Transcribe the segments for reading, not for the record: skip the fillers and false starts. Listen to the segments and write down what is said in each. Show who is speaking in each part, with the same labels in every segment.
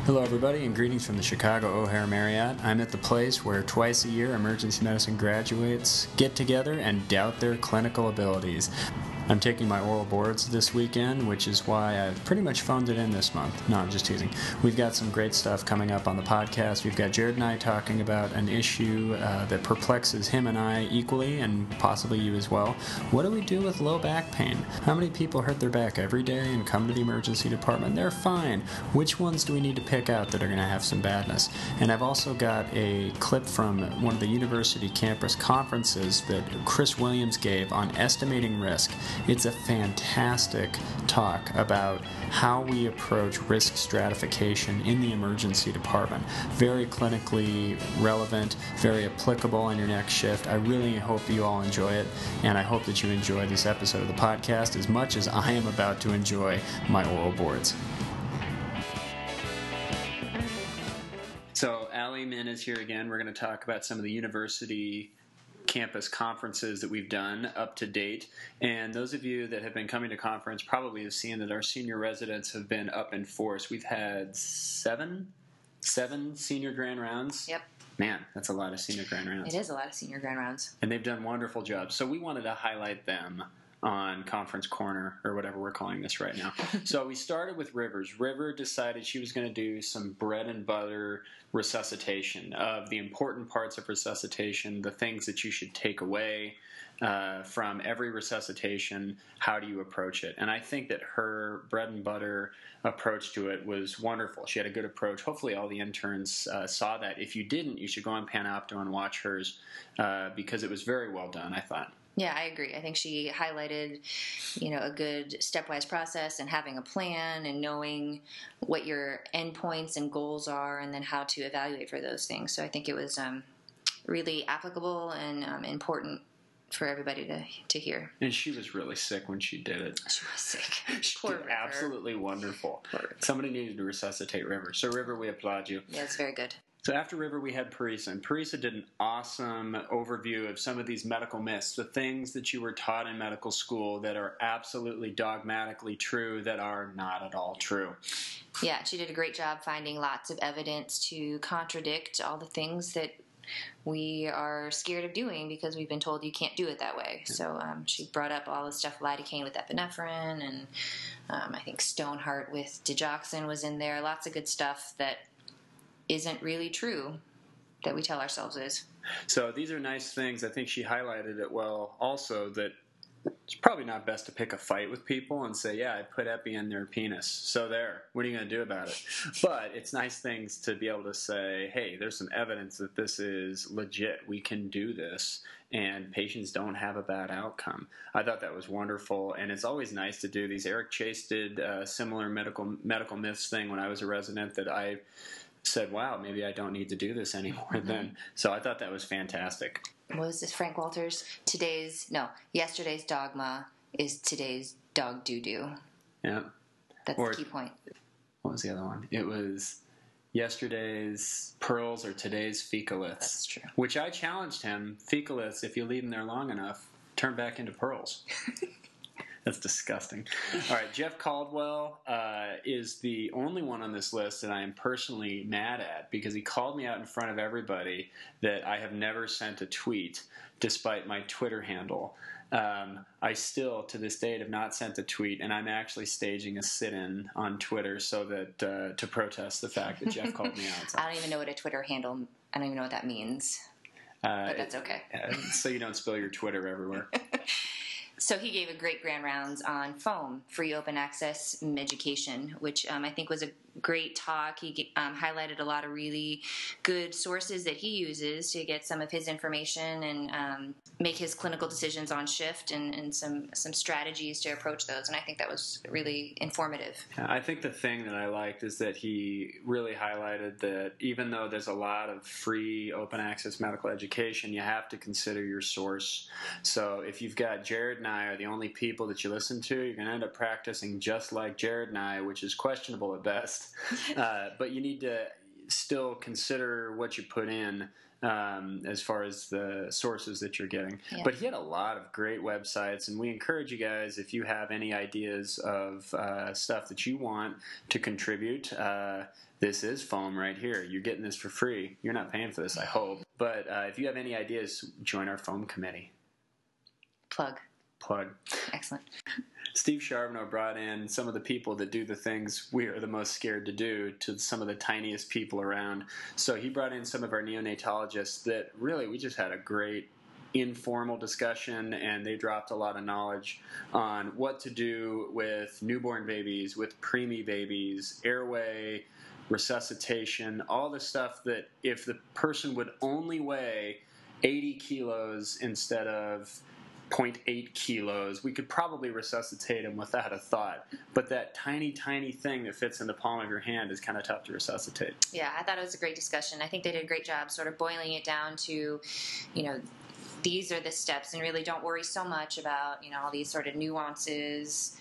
Speaker 1: Hello, everybody, and greetings from the Chicago O'Hare Marriott. I'm at the place where twice a year emergency medicine graduates get together and doubt their clinical abilities. I'm taking my oral boards this weekend, which is why I've pretty much phoned it in this month. No, I'm just teasing. We've got some great stuff coming up on the podcast. We've got Jared and I talking about an issue that perplexes him and I equally, and possibly you as well. What do we do with low back pain? How many people hurt their back every day and come to the emergency department? They're fine. Which ones do we need to pick out that are going to have some badness? And I've also got a clip from one of the university campus conferences that Chris Williams gave on estimating risk. It's a fantastic talk about how we approach risk stratification in the emergency department. Very clinically relevant, very applicable on your next shift. I really hope you all enjoy it, and I hope that you enjoy this episode of the podcast as much as I am about to enjoy my oral boards. So Allie Min is here again. We're going to talk about some of the university campus conferences that we've done up to date. And those of you that have been coming to conference probably have seen that our senior residents have been up in force. We've had seven senior grand rounds.
Speaker 2: Yep.
Speaker 1: Man, that's a lot of senior grand rounds.
Speaker 2: It is a lot of senior grand rounds.
Speaker 1: And they've done wonderful jobs. So we wanted to highlight them on Conference Corner, or whatever we're calling this right now. So we started with Rivers. River decided she was going to do some bread and butter resuscitation of the important parts of resuscitation, the things that you should take away from every resuscitation. How do you approach it? And I think that her bread and butter approach to it was wonderful. She had a good approach. Hopefully all the interns saw that. If you didn't, you should go on Panopto and watch hers because it was very well done, I thought.
Speaker 2: Yeah, I agree. I think she highlighted, a good stepwise process and having a plan and knowing what your endpoints and goals are and then how to evaluate for those things. So I think it was really applicable and important for everybody to hear.
Speaker 1: And she was really sick when she did it.
Speaker 2: She was sick.
Speaker 1: She
Speaker 2: Poor
Speaker 1: did
Speaker 2: River.
Speaker 1: absolutely wonderful. Somebody needed to resuscitate River. So River, we applaud you.
Speaker 2: Yeah, it's very good.
Speaker 1: So after River, we had Parisa, and Parisa did an awesome overview of some of these medical myths, the things that you were taught in medical school that are absolutely dogmatically true that are not at all true.
Speaker 2: Yeah, she did a great job finding lots of evidence to contradict all the things that we are scared of doing because we've been told you can't do it that way. So she brought up all the stuff, lidocaine with epinephrine, and I think Stoneheart with digoxin was in there. Lots of good stuff that isn't really true that we tell ourselves is.
Speaker 1: So these are nice things. I think she highlighted it well also that it's probably not best to pick a fight with people and say, yeah, I put epi in their penis. So there, what are you going to do about it? But it's nice things to be able to say, hey, there's some evidence that this is legit. We can do this, and patients don't have a bad outcome. I thought that was wonderful, and it's always nice to do these. Eric Chase did a similar medical myths thing when I was a resident that I said, wow, maybe I don't need to do this anymore then. So I thought that was fantastic.
Speaker 2: What was this, Frank Walters? Yesterday's dogma is today's dog doo-doo.
Speaker 1: Yeah.
Speaker 2: That's the key point.
Speaker 1: What was the other one? It was yesterday's pearls or today's fecaliths.
Speaker 2: That's true.
Speaker 1: Which I challenged him, fecaliths, if you leave them there long enough, turn back into pearls. That's disgusting. All right, Jeff Caldwell is the only one on this list that I am personally mad at because he called me out in front of everybody that I have never sent a tweet despite my Twitter handle. I still, to this date, have not sent a tweet, and I'm actually staging a sit-in on Twitter so that to protest the fact that Jeff called me out. So.
Speaker 2: I don't even know what a Twitter handle, I don't even know what that means, but that's okay.
Speaker 1: So you don't spill your Twitter everywhere.
Speaker 2: So he gave a great grand rounds on FOAM, free open access education, which I think was a great talk. He highlighted a lot of really good sources that he uses to get some of his information and make his clinical decisions on shift and some strategies to approach those. And I think that was really informative.
Speaker 1: I think the thing that I liked is that he really highlighted that even though there's a lot of free open access medical education, you have to consider your source. So if you've got Jared and I are the only people that you listen to, you're going to end up practicing just like Jared and I, which is questionable at best. But you need to still consider what you put in as far as the sources that you're getting.
Speaker 2: Yeah.
Speaker 1: But he had a lot of great websites, and we encourage you guys, if you have any ideas of stuff that you want to contribute, this is foam right here. You're getting this for free. You're not paying for this, I hope. But if you have any ideas, join our foam committee.
Speaker 2: Plug. Excellent.
Speaker 1: Steve Charbonneau brought in some of the people that do the things we are the most scared to do to some of the tiniest people around. So he brought in some of our neonatologists that really we just had a great informal discussion, and they dropped a lot of knowledge on what to do with newborn babies, with preemie babies, airway, resuscitation, all the stuff that if the person would only weigh 80 kilos instead of 0.8 kilos, we could probably resuscitate him without a thought. But that tiny, tiny thing that fits in the palm of your hand is kind of tough to resuscitate.
Speaker 2: Yeah, I thought it was a great discussion. I think they did a great job sort of boiling it down to, these are the steps, and really don't worry so much about, all these sort of nuances,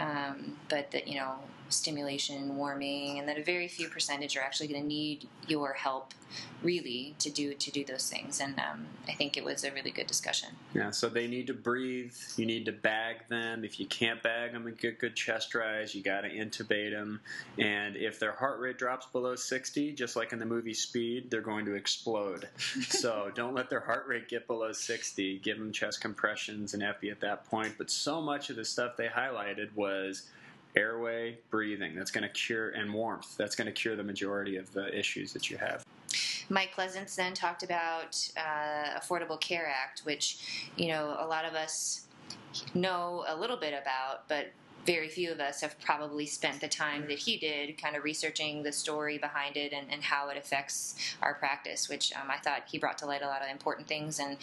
Speaker 2: but that, stimulation, warming, and that a very few percentage are actually going to need your help really to do those things. And I think it was a really good discussion.
Speaker 1: Yeah, so they need to breathe. You need to bag them. If you can't bag them and get good chest rise, you got to intubate them. And if their heart rate drops below 60, just like in the movie Speed, they're going to explode. So don't let their heart rate get below 60. Give them chest compressions and epi at that point. But so much of the stuff they highlighted was airway, breathing. That's going to cure, and warmth. That's going to cure the majority of the issues that you have.
Speaker 2: Mike Pleasance then talked about Affordable Care Act, which, a lot of us know a little bit about, but very few of us have probably spent the time that he did kind of researching the story behind it and how it affects our practice, which I thought he brought to light a lot of important things and,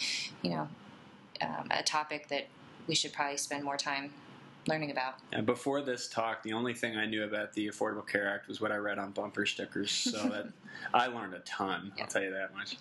Speaker 2: a topic that we should probably spend more time learning about.
Speaker 1: And before this talk, the only thing I knew about the Affordable Care Act was what I read on bumper stickers, so that I learned a ton, I'll tell you that much.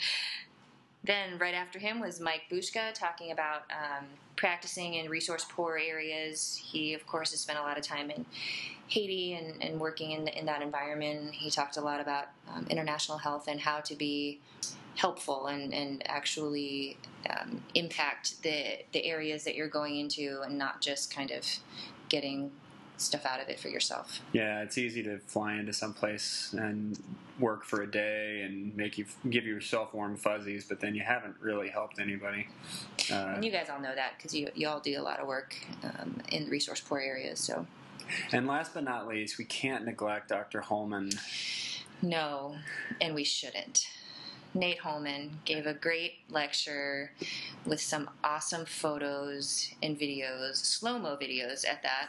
Speaker 2: Then right after him was Mike Bushka talking about practicing in resource-poor areas. He, of course, has spent a lot of time in Haiti and working in that environment. He talked a lot about international health and how to be helpful and actually impact the areas that you're going into and not just kind of getting stuff out of it for yourself.
Speaker 1: Yeah, it's easy to fly into some place and work for a day and give yourself warm fuzzies, but then you haven't really helped anybody.
Speaker 2: And you guys all know that because you all do a lot of work in resource poor areas. So.
Speaker 1: And last but not least, we can't neglect Dr. Holman.
Speaker 2: No, and we shouldn't. Nate Holman gave a great lecture with some awesome photos and videos, slow-mo videos at that,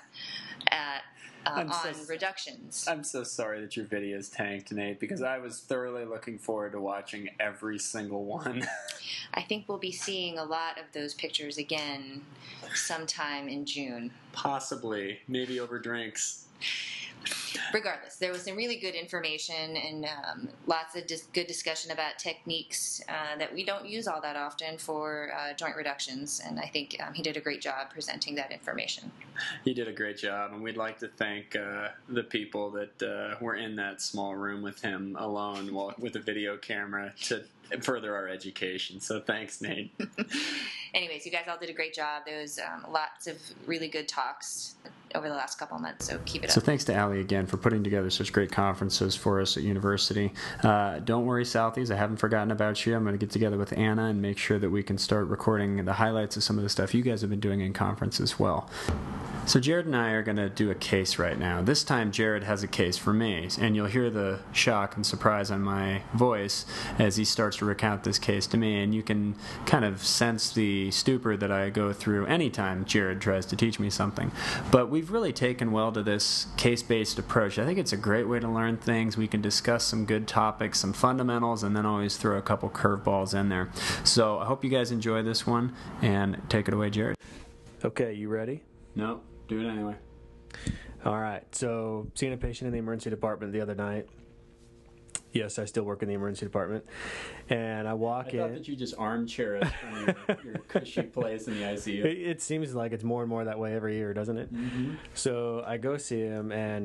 Speaker 2: on reductions.
Speaker 1: I'm so sorry that your videos tanked, Nate, because I was thoroughly looking forward to watching every single one.
Speaker 2: I think we'll be seeing a lot of those pictures again sometime in June.
Speaker 1: Possibly. Maybe over drinks.
Speaker 2: Regardless, there was some really good information and lots of good discussion about techniques that we don't use all that often for joint reductions, and I think he did a great job presenting that information.
Speaker 1: He did a great job, and we'd like to thank the people that were in that small room with him alone with a video camera to further our education. So thanks, Nate.
Speaker 2: Anyways, you guys all did a great job. There was lots of really good talks over the last couple of months, so keep it up.
Speaker 1: So thanks to Allie again for putting together such great conferences for us at university. Don't worry, Southies, I haven't forgotten about you. I'm going to get together with Anna and make sure that we can start recording the highlights of some of the stuff you guys have been doing in conference as well. So Jared and I are going to do a case right now. This time Jared has a case for me, and you'll hear the shock and surprise on my voice as he starts to recount this case to me, and you can kind of sense the stupor that I go through anytime Jared tries to teach me something. But we've really taken well to this case-based approach. I think it's a great way to learn things. We can discuss some good topics, some fundamentals, and then always throw a couple curveballs in there. So I hope you guys enjoy this one, and take it away, Jared.
Speaker 3: Okay, you ready?
Speaker 1: No. Do it anyway.
Speaker 3: All right. So, seeing a patient in the emergency department the other night. Yes, I still work in the emergency department. And I walk in.
Speaker 1: I thought that you just armchair us from your cushy place in the ICU.
Speaker 3: It seems like it's more and more that way every year, doesn't it?
Speaker 1: Mm-hmm.
Speaker 3: So, I go see him, and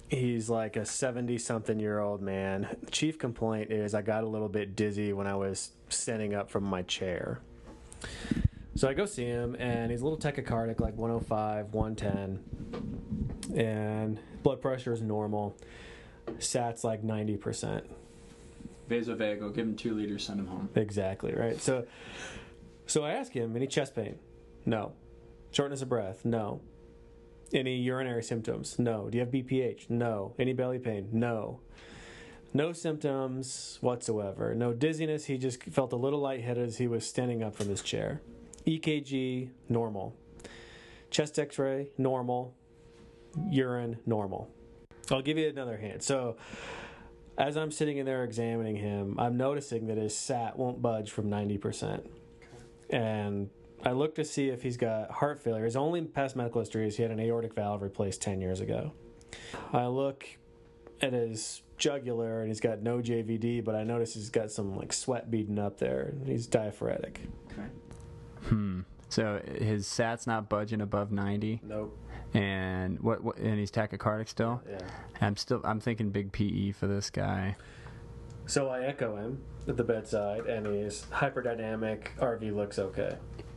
Speaker 3: He's like a 70-something-year-old man. The chief complaint is I got a little bit dizzy when I was standing up from my chair. So I go see him, and he's a little tachycardic, like 105, 110, and blood pressure is normal. SAT's like 90%.
Speaker 1: Vasovagal, give him 2 liters, send him home.
Speaker 3: Exactly, right? So I ask him, any chest pain? No. Shortness of breath? No. Any urinary symptoms? No. Do you have BPH? No. Any belly pain? No. No symptoms whatsoever. No dizziness. He just felt a little lightheaded as he was standing up from his chair. EKG, normal. Chest x-ray, normal. Urine, normal. I'll give you another hint. So as I'm sitting in there examining him, I'm noticing that his SAT won't budge from 90%. And I look to see if he's got heart failure. His only past medical history is he had an aortic valve replaced 10 years ago. I look at his jugular and he's got no JVD, but I notice he's got some like sweat beading up there. He's diaphoretic.
Speaker 1: Okay. So his SAT's not budging above 90.
Speaker 3: Nope.
Speaker 1: And and he's tachycardic still?
Speaker 3: Yeah.
Speaker 1: I'm thinking big PE for this guy.
Speaker 3: So I echo him at the bedside, and he's hyperdynamic. RV looks okay.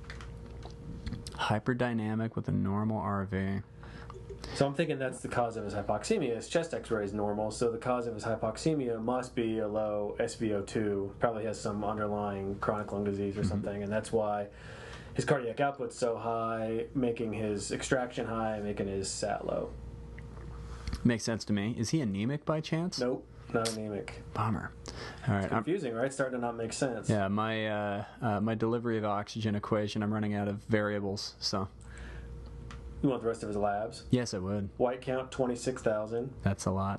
Speaker 1: Hyperdynamic with a normal RV.
Speaker 3: So I'm thinking that's the cause of his hypoxemia. His chest x-ray is normal, so the cause of his hypoxemia must be a low SpO2. Probably has some underlying chronic lung disease or something, and that's why his cardiac output's so high, making his extraction high, making his SAT low.
Speaker 1: Makes sense to me. Is he anemic by chance?
Speaker 3: Nope, not anemic.
Speaker 1: Bummer. All right.
Speaker 3: Confusing, right? Starting to not make sense.
Speaker 1: Yeah, my delivery of oxygen equation, I'm running out of variables, so.
Speaker 3: You want the rest of his labs?
Speaker 1: Yes, I would.
Speaker 3: White count, 26,000.
Speaker 1: That's a lot.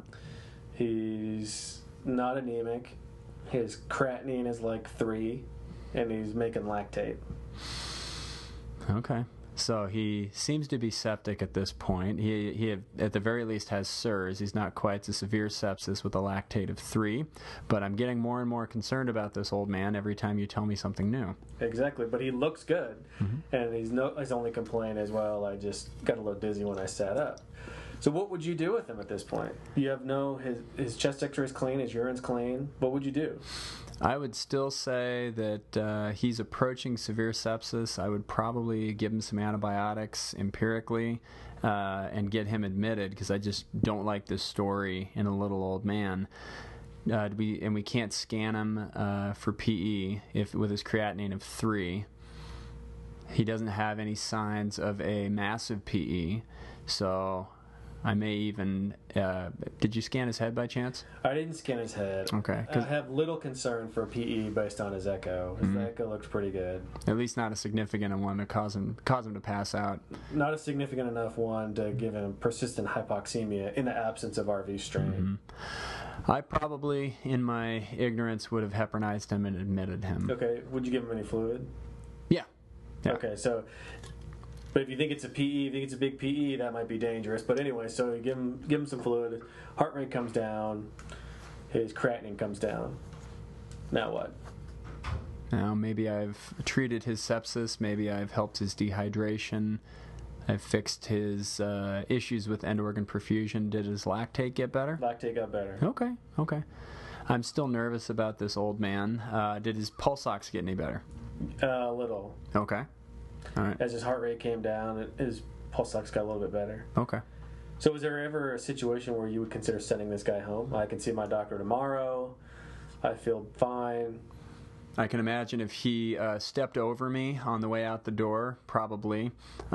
Speaker 3: He's not anemic. His creatinine is like 3, and he's making lactate.
Speaker 1: Okay. So he seems to be septic at this point. He at the very least has SIRS. He's not quite a severe sepsis with a lactate of 3, but I'm getting more and more concerned about this old man every time you tell me something new.
Speaker 3: Exactly, but he looks good, and his only complaint is, well, I just got a little dizzy when I sat up. So what would you do with him at this point? You have his chest x-ray is clean, his urine's clean. What would you do?
Speaker 1: I would still say that he's approaching severe sepsis. I would probably give him some antibiotics empirically and get him admitted, because I just don't like this story in a little old man. We can't scan him for PE with his creatinine of 3. He doesn't have any signs of a massive PE, so I may even... did you scan his head by chance?
Speaker 3: I didn't scan his head.
Speaker 1: Okay.
Speaker 3: I have little concern for PE based on his echo. His echo looks pretty good.
Speaker 1: At least not a significant one to cause him to pass out.
Speaker 3: Not a significant enough one to give him persistent hypoxemia in the absence of RV strain.
Speaker 1: I probably, in my ignorance, would have heparinized him and admitted him.
Speaker 3: Okay. Would you give him any fluid?
Speaker 1: Yeah.
Speaker 3: Okay, so... But if you think it's a PE, if you think it's a big PE, that might be dangerous. But anyway, so you give him some fluid, heart rate comes down, his creatinine comes down. Now what?
Speaker 1: Now maybe I've treated his sepsis, maybe I've helped his dehydration, I've fixed his issues with end organ perfusion. Did his lactate get better?
Speaker 3: Lactate got better.
Speaker 1: Okay. I'm still nervous about this old man. Did his pulse ox get any better?
Speaker 3: A little.
Speaker 1: Okay. All right.
Speaker 3: As his heart rate came down, his pulse ox got a little bit better.
Speaker 1: Okay.
Speaker 3: So was there ever a situation where you would consider sending this guy home? I can see my doctor tomorrow. I feel fine.
Speaker 1: I can imagine if he stepped over me on the way out the door, probably.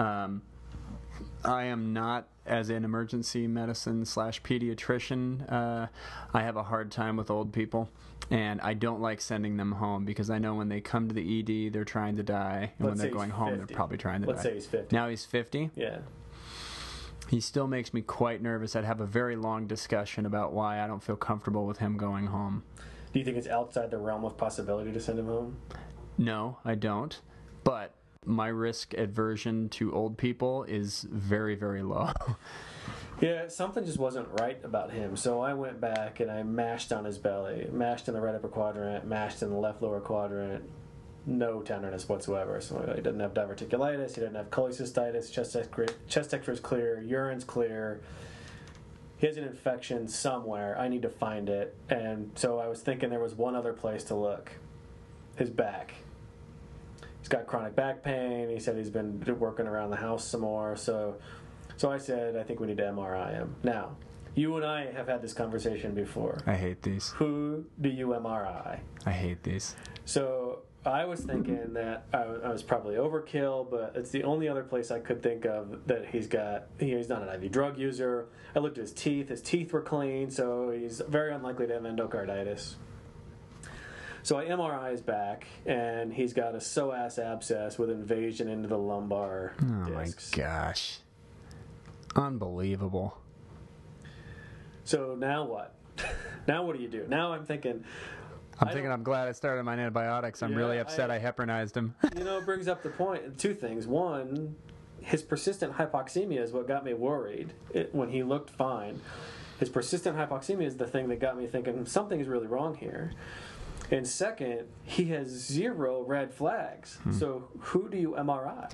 Speaker 1: I am not, as an emergency medicine / pediatrician, I have a hard time with old people. And I don't like sending them home, because I know when they come to the ED, they're trying to die. And when they're going home, they're probably trying to die.
Speaker 3: Let's say he's 50.
Speaker 1: Now he's 50?
Speaker 3: Yeah.
Speaker 1: He still makes me quite nervous. I'd have a very long discussion about why I don't feel comfortable with him going home.
Speaker 3: Do you think it's outside the realm of possibility to send him home?
Speaker 1: No, I don't. But my risk aversion to old people is very, very low.
Speaker 3: Yeah, something just wasn't right about him. So I went back and I mashed on his belly, mashed in the right upper quadrant, mashed in the left lower quadrant. No tenderness whatsoever. So he doesn't have diverticulitis, he doesn't have cholecystitis, chest x-ray is clear, urine's clear. he has an infection somewhere. I need to find it. And so I was thinking there was one other place to look. His back. He's got chronic back pain. He said he's been working around the house some more. So I said, I think we need to MRI him. Now, you and I have had this conversation before.
Speaker 1: I hate these.
Speaker 3: Who do you MRI?
Speaker 1: I hate these.
Speaker 3: So I was thinking that I was probably overkill, but it's the only other place I could think of that he's not an IV drug user. I looked at his teeth. His teeth were clean, so he's very unlikely to have endocarditis. So I MRI his back, and he's got a psoas abscess with invasion into the lumbar discs.
Speaker 1: My gosh. Unbelievable.
Speaker 3: So now what? Now what do you do? Now I'm thinking...
Speaker 1: I'm glad I started my antibiotics. I'm really upset I heparinized him.
Speaker 3: It brings up the point. Two things. One, his persistent hypoxemia is what got me worried when he looked fine. His persistent hypoxemia is the thing that got me thinking something is really wrong here. And second, he has 0 red flags. So who do you MRI?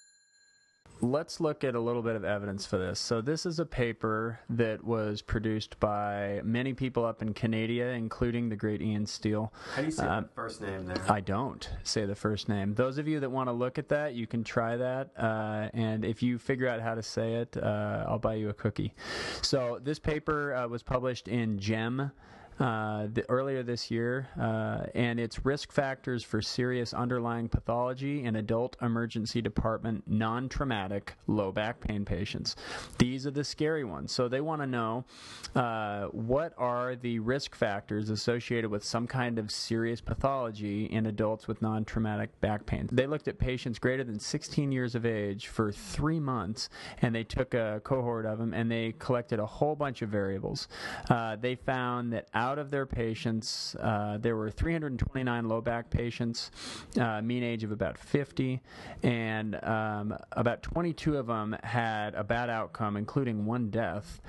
Speaker 1: Let's look at a little bit of evidence for this. So this is a paper that was produced by many people up in Canada, including the great Ian Steele.
Speaker 3: How do you say the first name there?
Speaker 1: I don't say the first name. Those of you that want to look at that, you can try that. And if you figure out how to say it, I'll buy you a cookie. So this paper was published in JEM. Earlier this year, and it's risk factors for serious underlying pathology in adult emergency department non-traumatic low back pain patients. These are the scary ones. So they want to know what are the risk factors associated with some kind of serious pathology in adults with non-traumatic back pain. They looked at patients greater than 16 years of age for 3 months, and they took a cohort of them, and they collected a whole bunch of variables. They found that out of their patients, there were 329 low back patients, mean age of about 50, and about 22 of them had a bad outcome, including 1 death,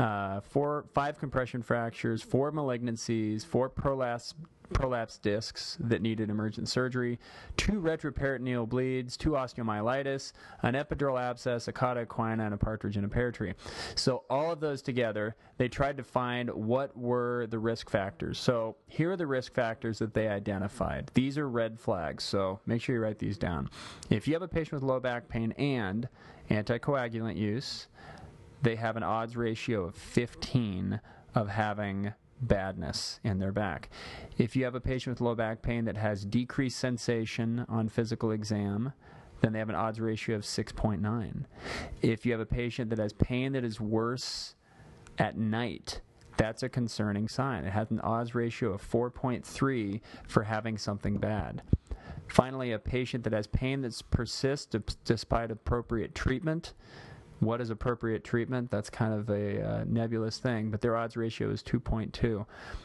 Speaker 1: 5 compression fractures, 4 malignancies, 4 prolapsed discs that needed emergent surgery, 2 retroperitoneal bleeds, 2 osteomyelitis, an epidural abscess, a cauda equina, and a partridge in a pear tree. So all of those together, they tried to find what were the risk factors. So here are the risk factors that they identified. These are red flags, so make sure you write these down. If you have a patient with low back pain and anticoagulant use, they have an odds ratio of 15 of having badness in their back. If you have a patient with low back pain that has decreased sensation on physical exam, then they have an odds ratio of 6.9. If you have a patient that has pain that is worse at night, that's a concerning sign. It has an odds ratio of 4.3 for having something bad. Finally, a patient that has pain that persists despite appropriate treatment. What is appropriate treatment? That's kind of a nebulous thing, but their odds ratio is 2.2.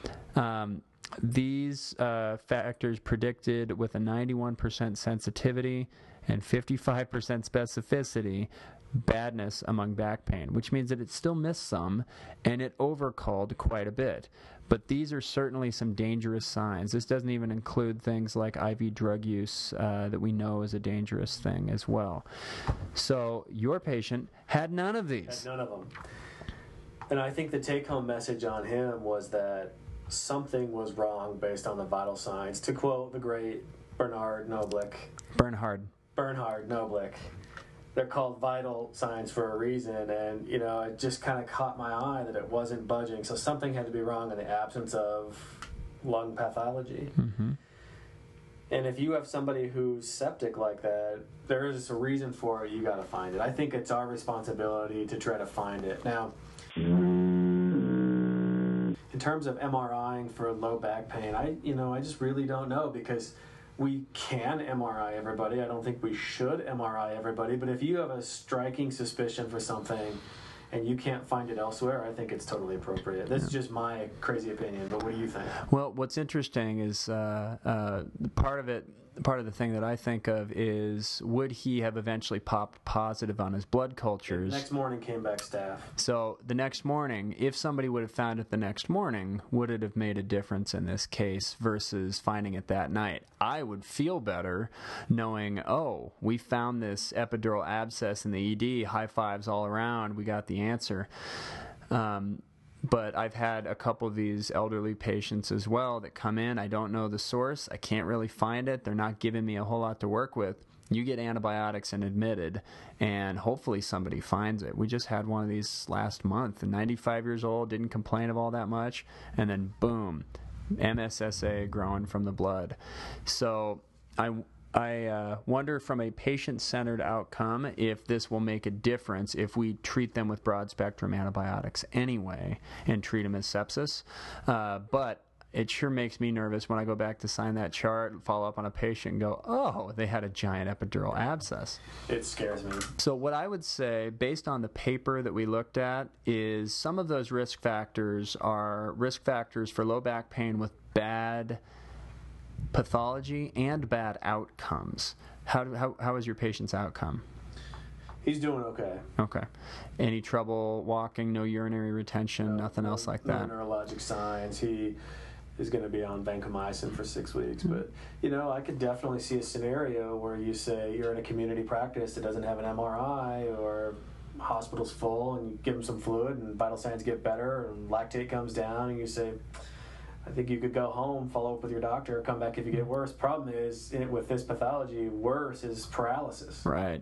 Speaker 1: These factors predicted with a 91% sensitivity and 55% specificity badness among back pain, which means that it still missed some and it overcalled quite a bit. But these are certainly some dangerous signs. This doesn't even include things like IV drug use that we know is a dangerous thing as well. So your patient had none of these.
Speaker 3: Had none of them. And I think the take-home message on him was that something was wrong based on the vital signs. To quote the great Bernhard Noblick.
Speaker 1: Bernhard
Speaker 3: Noblick. They're called vital signs for a reason, and it just kind of caught my eye that it wasn't budging. So something had to be wrong in the absence of lung pathology.
Speaker 1: Mm-hmm.
Speaker 3: And if you have somebody who's septic like that, there is a reason for it. You got to find it. I think it's our responsibility to try to find it. Now, in terms of MRIing for low back pain, I just really don't know, because we can MRI everybody. I don't think we should MRI everybody, but if you have a striking suspicion for something and you can't find it elsewhere, I think it's totally appropriate. This is just my crazy opinion, but what do you think?
Speaker 1: Well, what's interesting is part of the thing that I think of is, would he have eventually popped positive on his blood cultures?
Speaker 3: The next morning came back staph.
Speaker 1: So the next morning, if somebody would have found it the next morning, would it have made a difference in this case versus finding it that night? I would feel better knowing, oh, we found this epidural abscess in the ED, high fives all around, we got the answer. But I've had a couple of these elderly patients as well that come in. I don't know the source. I can't really find it. They're not giving me a whole lot to work with. You get antibiotics and admitted, and hopefully somebody finds it. We just had one of these last month. 95 years old, didn't complain of all that much, and then boom, MSSA growing from the blood. So I wonder from a patient-centered outcome if this will make a difference if we treat them with broad-spectrum antibiotics anyway and treat them as sepsis. But it sure makes me nervous when I go back to sign that chart, follow up on a patient and go, oh, they had a giant epidural abscess.
Speaker 3: It scares me.
Speaker 1: So what I would say, based on the paper that we looked at, is some of those risk factors are risk factors for low back pain with bad pathology and bad outcomes. How is your patient's outcome?
Speaker 3: He's doing okay.
Speaker 1: Okay. Any trouble walking, no urinary retention, nothing else like that?
Speaker 3: No neurologic signs. He is going to be on vancomycin for 6 weeks. But, I could definitely see a scenario where you say you're in a community practice that doesn't have an MRI or hospital's full, and you give them some fluid and vital signs get better and lactate comes down, and you say, I think you could go home, follow up with your doctor, come back if you get worse. Problem is, with this pathology, worse is paralysis.
Speaker 1: Right.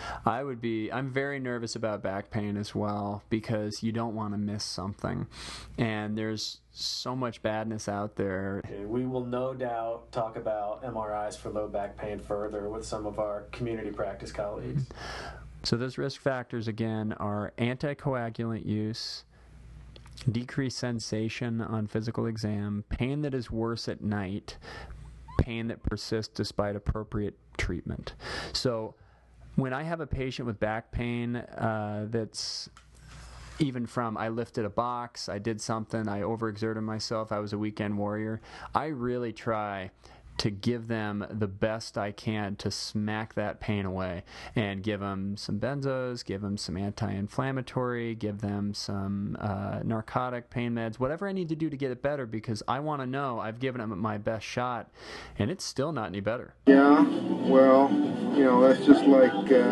Speaker 1: I'm very nervous about back pain as well, because you don't want to miss something. And there's so much badness out there.
Speaker 3: Okay, we will no doubt talk about MRIs for low back pain further with some of our community practice colleagues.
Speaker 1: So those risk factors, again, are anticoagulant use, decreased sensation on physical exam, pain that is worse at night, pain that persists despite appropriate treatment. So when I have a patient with back pain that's even from I lifted a box, I did something, I overexerted myself, I was a weekend warrior, I really try to give them the best I can to smack that pain away and give them some benzos, give them some anti-inflammatory, give them some narcotic pain meds, whatever I need to do to get it better, because I want to know I've given them my best shot and it's still not any better.
Speaker 4: Yeah, well, that's just like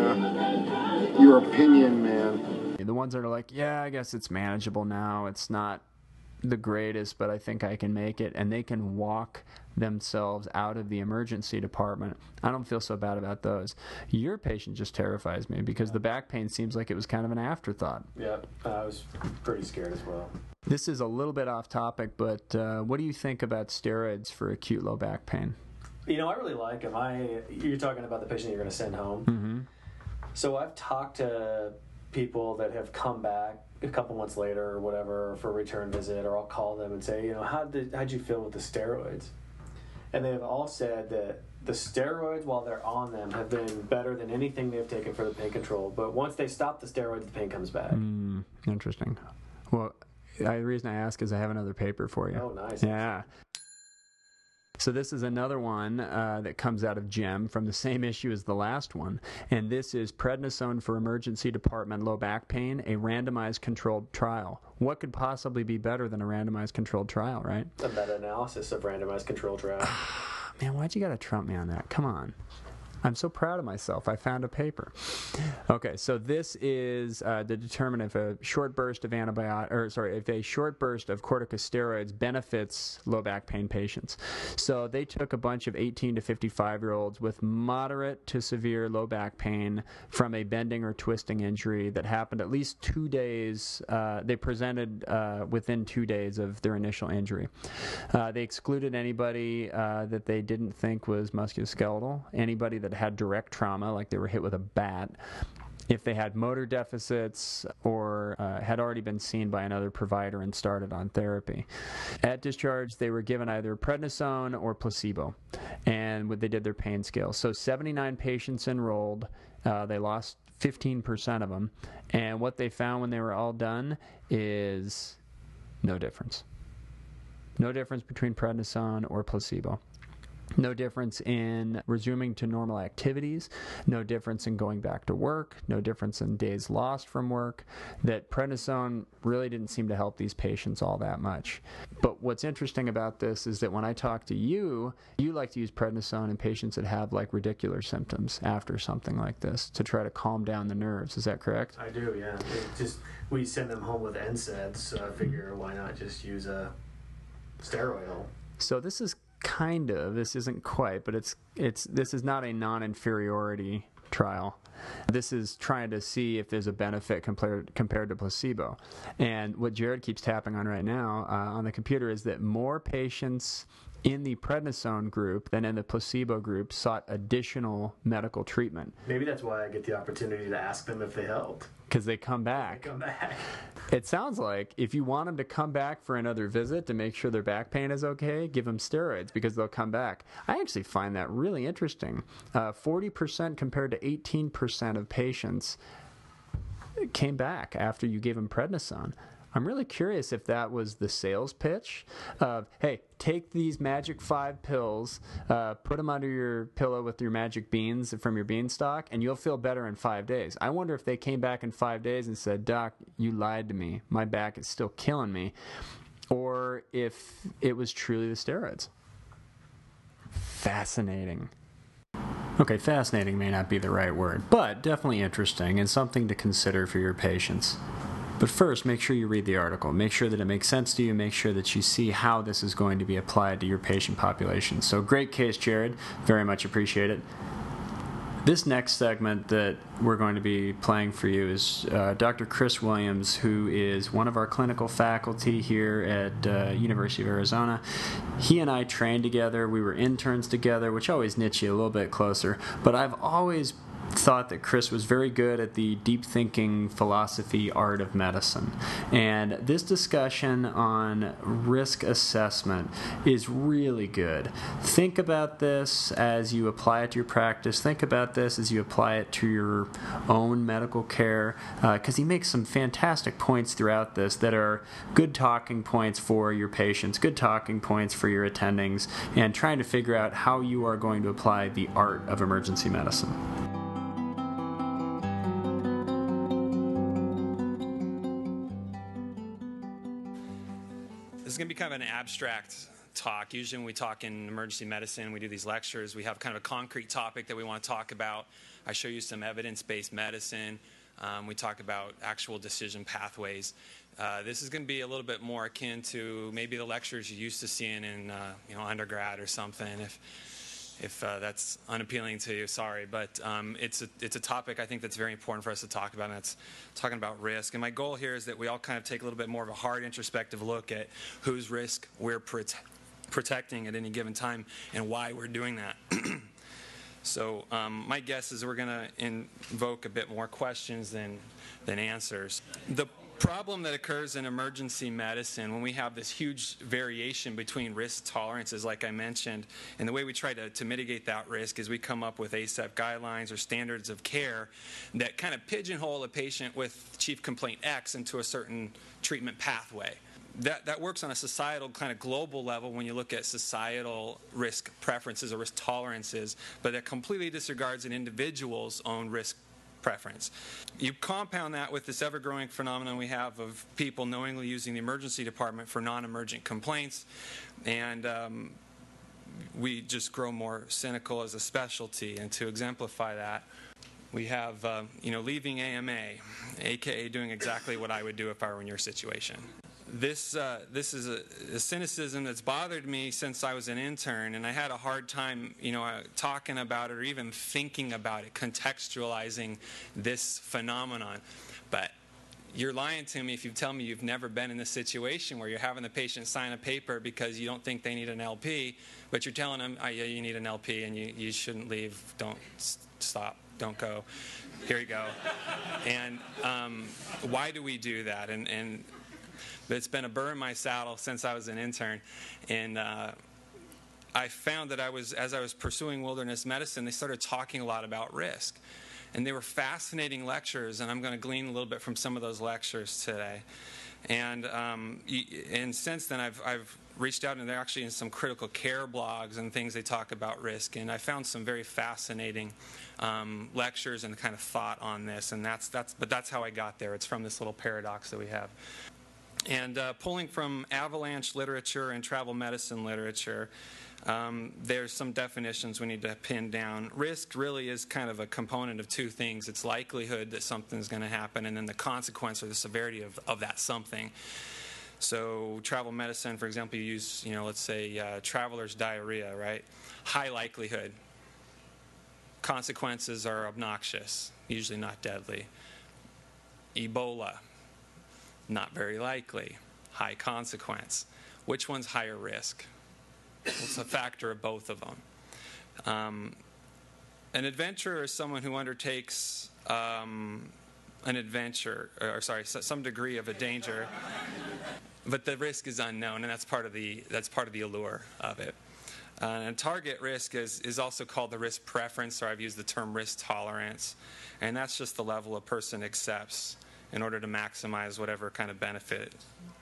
Speaker 4: your opinion, man.
Speaker 1: The ones that are like, yeah, I guess it's manageable now, it's not the greatest, but I think I can make it, and they can walk themselves out of the emergency department. I don't feel so bad about those. Your patient just terrifies me because the back pain seems like it was kind of an afterthought.
Speaker 3: Yep, I was pretty scared as well.
Speaker 1: This is a little bit off topic, but what do you think about steroids for acute low back pain?
Speaker 3: I really like them. You're talking about the patient you're going to send home.
Speaker 1: Mm-hmm.
Speaker 3: So I've talked to people that have come back a couple months later or whatever for a return visit, or I'll call them and say, how'd you feel with the steroids? And they have all said that the steroids, while they're on them, have been better than anything they've taken for the pain control. But once they stop the steroids, the pain comes back.
Speaker 1: Interesting. Well, the reason I ask is I have another paper for you.
Speaker 3: Oh, nice.
Speaker 1: Yeah. So this is another one that comes out of GEM from the same issue as the last one, and this is prednisone for emergency department low back pain, a randomized controlled trial. What could possibly be better than a randomized controlled trial, right?
Speaker 3: A meta-analysis of randomized controlled trial.
Speaker 1: Man, why'd you gotta trump me on that? Come on. I'm so proud of myself. I found a paper. Okay, so this is to determine if a short burst of if a short burst of corticosteroids benefits low back pain patients. So they took a bunch of 18 to 55-year-olds with moderate to severe low back pain from a bending or twisting injury that happened at least 2 days. They presented within 2 days of their initial injury. They excluded anybody that they didn't think was musculoskeletal, anybody that had direct trauma, like they were hit with a bat, if they had motor deficits or had already been seen by another provider and started on therapy. At discharge, they were given either prednisone or placebo, and they did their pain scale. So 79 patients enrolled. They lost 15% of them, and what they found when they were all done is no difference. No difference between prednisone or placebo. No difference in resuming to normal activities, no difference in going back to work, no difference in days lost from work, that prednisone really didn't seem to help these patients all that much. But what's interesting about this is that when I talk to you, you like to use prednisone in patients that have like radicular symptoms after something like this to try to calm down the nerves. Is that correct?
Speaker 3: I do, yeah. We send them home with NSAIDs, so I figure why not just use a steroidal.
Speaker 1: So this isn't quite, but this is not a non-inferiority trial. This is trying to see if there's a benefit compared to placebo. And what Jared keeps tapping on right now on the computer is that more patients in the prednisone group than in the placebo group sought additional medical treatment.
Speaker 3: Maybe that's why I get the opportunity to ask them if they helped.
Speaker 1: Because they come back. It sounds like if you want them to come back for another visit to make sure their back pain is okay, give them steroids because they'll come back. I actually find that really interesting. 40% compared to 18% of patients came back after you gave them prednisone. I'm really curious if that was the sales pitch of, hey, take these magic 5 pills, put them under your pillow with your magic beans from your beanstalk, and you'll feel better in 5 days. I wonder if they came back in 5 days and said, Doc, you lied to me. My back is still killing me. Or if it was truly the steroids. Fascinating. Okay, fascinating may not be the right word, but definitely interesting and something to consider for your patients. But first, make sure you read the article. Make sure that it makes sense to you. Make sure that you see how this is going to be applied to your patient population. So great case, Jared. Very much appreciate it. This next segment that we're going to be playing for you is Dr. Chris Williams, who is one of our clinical faculty here at University of Arizona. He and I trained together. We were interns together, which always knits you a little bit closer. But I've always thought that Chris was very good at the deep thinking philosophy art of medicine. And this discussion on risk assessment is really good. Think about this as you apply it to your practice. Think about this as you apply it to your own medical care, because he makes some fantastic points throughout this that are good talking points for your patients, good talking points for your attendings, and trying to figure out how you are going to apply the art of emergency medicine.
Speaker 5: This is going to be kind of an abstract talk. Usually when we talk in emergency medicine, we do these lectures, we have kind of a concrete topic that we want to talk about. I show you some evidence-based medicine. We talk about actual decision pathways. This is going to be a little bit more akin to maybe the lectures you're used to seeing in undergrad or something. If that's unappealing to you, sorry, but it's a topic I think that's very important for us to talk about, and that's talking about risk. And my goal here is that we all kind of take a little bit more of a hard introspective look at whose risk we're protecting at any given time and why we're doing that. So my guess is we're going to invoke a bit more questions than answers. The problem that occurs in emergency medicine when we have this huge variation between risk tolerances, like I mentioned, and the way we try to mitigate that risk is we come up with ACEP guidelines or standards of care that kind of pigeonhole a patient with chief complaint X into a certain treatment pathway. That works on a societal kind of global level when you look at societal risk preferences or risk tolerances, but that completely disregards an individual's own risk preference. You compound that with this ever-growing phenomenon we have of people knowingly using the emergency department for non-emergent complaints, and we just grow more cynical as a specialty. And to exemplify that, we have leaving AMA, aka doing exactly what I would do if I were in your situation. This is a cynicism that's bothered me since I was an intern, and I had a hard time, talking about it or even thinking about it, contextualizing this phenomenon. But you're lying to me if you tell me you've never been in this situation where you're having the patient sign a paper because you don't think they need an LP, but you're telling them, yeah, you need an LP and you shouldn't leave, don't stop, don't go, here you go. And why do we do that? But it's been a burr in my saddle since I was an intern, and I found that as I was pursuing wilderness medicine, they started talking a lot about risk, and they were fascinating lectures, and I'm going to glean a little bit from some of those lectures today. And since then, I've reached out, and they're actually in some critical care blogs and things they talk about risk, and I found some very fascinating lectures and kind of thought on this, and that's how I got there. It's from this little paradox that we have. And pulling from avalanche literature and travel medicine literature, there's some definitions we need to pin down. Risk really is kind of a component of two things. It's likelihood that something's going to happen, and then the consequence or the severity of that something. So travel medicine, for example, you use, let's say traveler's diarrhea, right? High likelihood. Consequences are obnoxious, usually not deadly. Ebola, not very likely, high consequence. Which one's higher risk? Well, it's a factor of both of them. An adventurer is someone who undertakes an adventure, some degree of a danger, but the risk is unknown, and that's part of the allure of it. And target risk is also called the risk preference, or I've used the term risk tolerance, and that's just the level a person accepts in order to maximize whatever kind of benefit.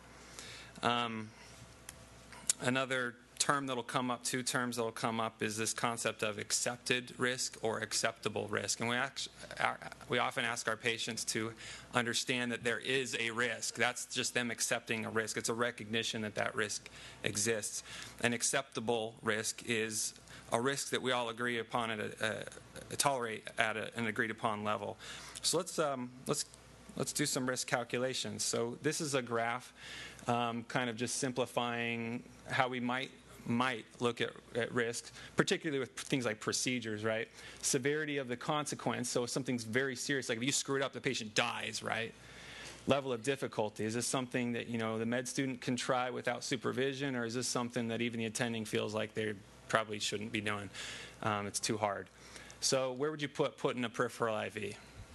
Speaker 5: Another term that'll come up, two terms that'll come up, is this concept of accepted risk or acceptable risk. And we often ask our patients to understand that there is a risk. That's just them accepting a risk. It's a recognition that that risk exists. An acceptable risk is a risk that we all agree upon tolerate at an agreed upon level. So let's do some risk calculations. So this is a graph, kind of just simplifying how we might look at risks, particularly with things like procedures, right? Severity of the consequence. So if something's very serious, like if you screw it up, the patient dies, right? Level of difficulty. Is this something that the med student can try without supervision, or is this something that even the attending feels like they probably shouldn't be doing? It's too hard. So where would you put in a peripheral IV?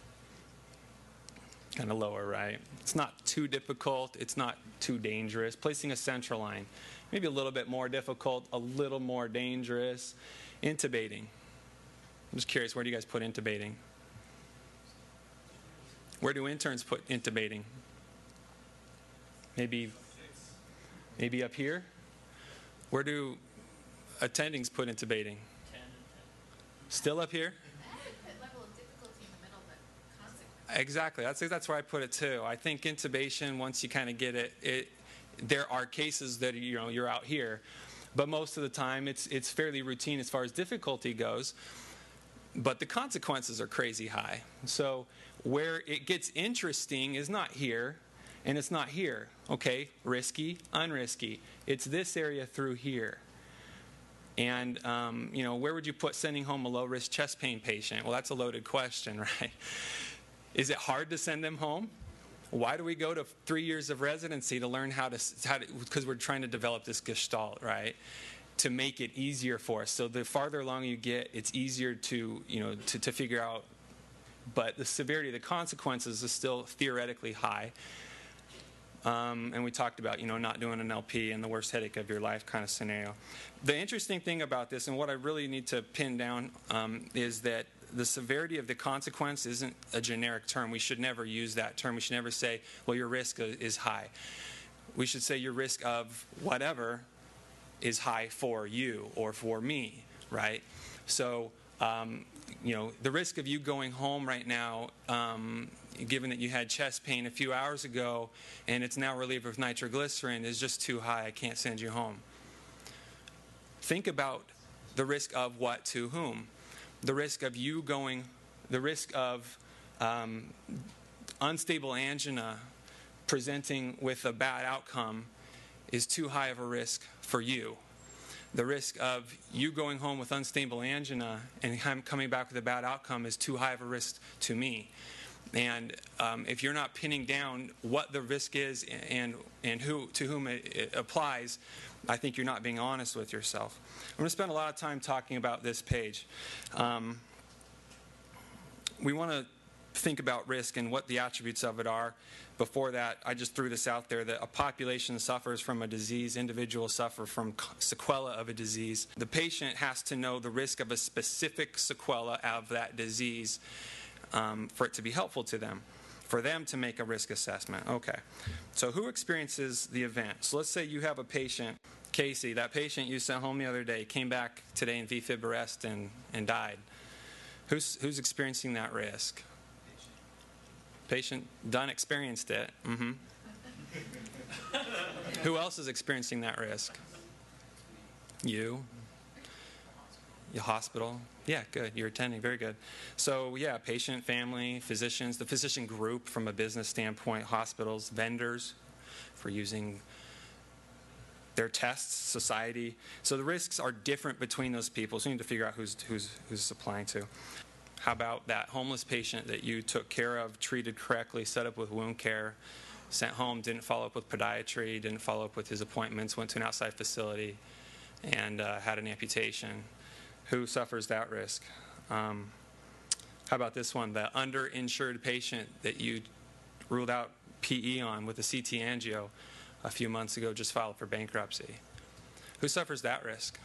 Speaker 5: Kind of lower, right? It's not too difficult. It's not too dangerous. Placing a central line, maybe a little bit more difficult, a little more dangerous. Intubating. I'm just curious, where do you guys put intubating? Where do interns put intubating? Maybe up here? Where do attendings put intubating? 10. Still up here? Exactly. That's where I put it too. I think intubation, once you kind of get it, there are cases that you're out here, but most of the time it's fairly routine as far as difficulty goes. But the consequences are crazy high. So where it gets interesting is not here, and it's not here. Okay, risky, unrisky. It's this area through here. And where would you put sending home a low-risk chest pain patient? Well, that's a loaded question, right? Is it hard to send them home? Why do we go to 3 years of residency to learn how to because we're trying to develop this gestalt, right? To make it easier for us. So the farther along you get, it's easier to figure out. But the severity of the consequences is still theoretically high. And we talked about, not doing an LP and the worst headache of your life kind of scenario. The interesting thing about this, and what I really need to pin down, is that the severity of the consequence isn't a generic term. We should never use that term. We should never say, well, your risk is high. We should say your risk of whatever is high for you or for me, right? So, the risk of you going home right now, given that you had chest pain a few hours ago and it's now relieved with nitroglycerin, is just too high. I can't send you home. Think about the risk of what to whom. The risk of you going, the risk of unstable angina presenting with a bad outcome is too high of a risk for you. The risk of you going home with unstable angina and coming back with a bad outcome is too high of a risk to me. And if you're not pinning down what the risk is and who to whom it applies, I think you're not being honest with yourself. I'm going to spend a lot of time talking about this page. We want to think about risk and what the attributes of it are. Before that, I just threw this out there that a population suffers from a disease, individuals suffer from sequela of a disease. The patient has to know the risk of a specific sequela of that disease for it to be helpful to them, for them to make a risk assessment. Okay, so who experiences the event? So let's say you have a patient Casey, that patient you sent home the other day, came back today in VFib arrest and died. Who's experiencing that risk? Patient done experienced it. Mm-hmm. Who else is experiencing that risk? You. Your hospital. Yeah, good. You're attending. Very good. So, yeah, patient, family, physicians, the physician group from a business standpoint, hospitals, vendors for using their tests, society. So the risks are different between those people. So you need to figure out who's applying to. How about that homeless patient that you took care of, treated correctly, set up with wound care, sent home, didn't follow up with podiatry, didn't follow up with his appointments, went to an outside facility, and had an amputation? Who suffers that risk? How about this one, the underinsured patient that you ruled out PE on with a CT angio a few months ago, just filed for bankruptcy? Who suffers that risk?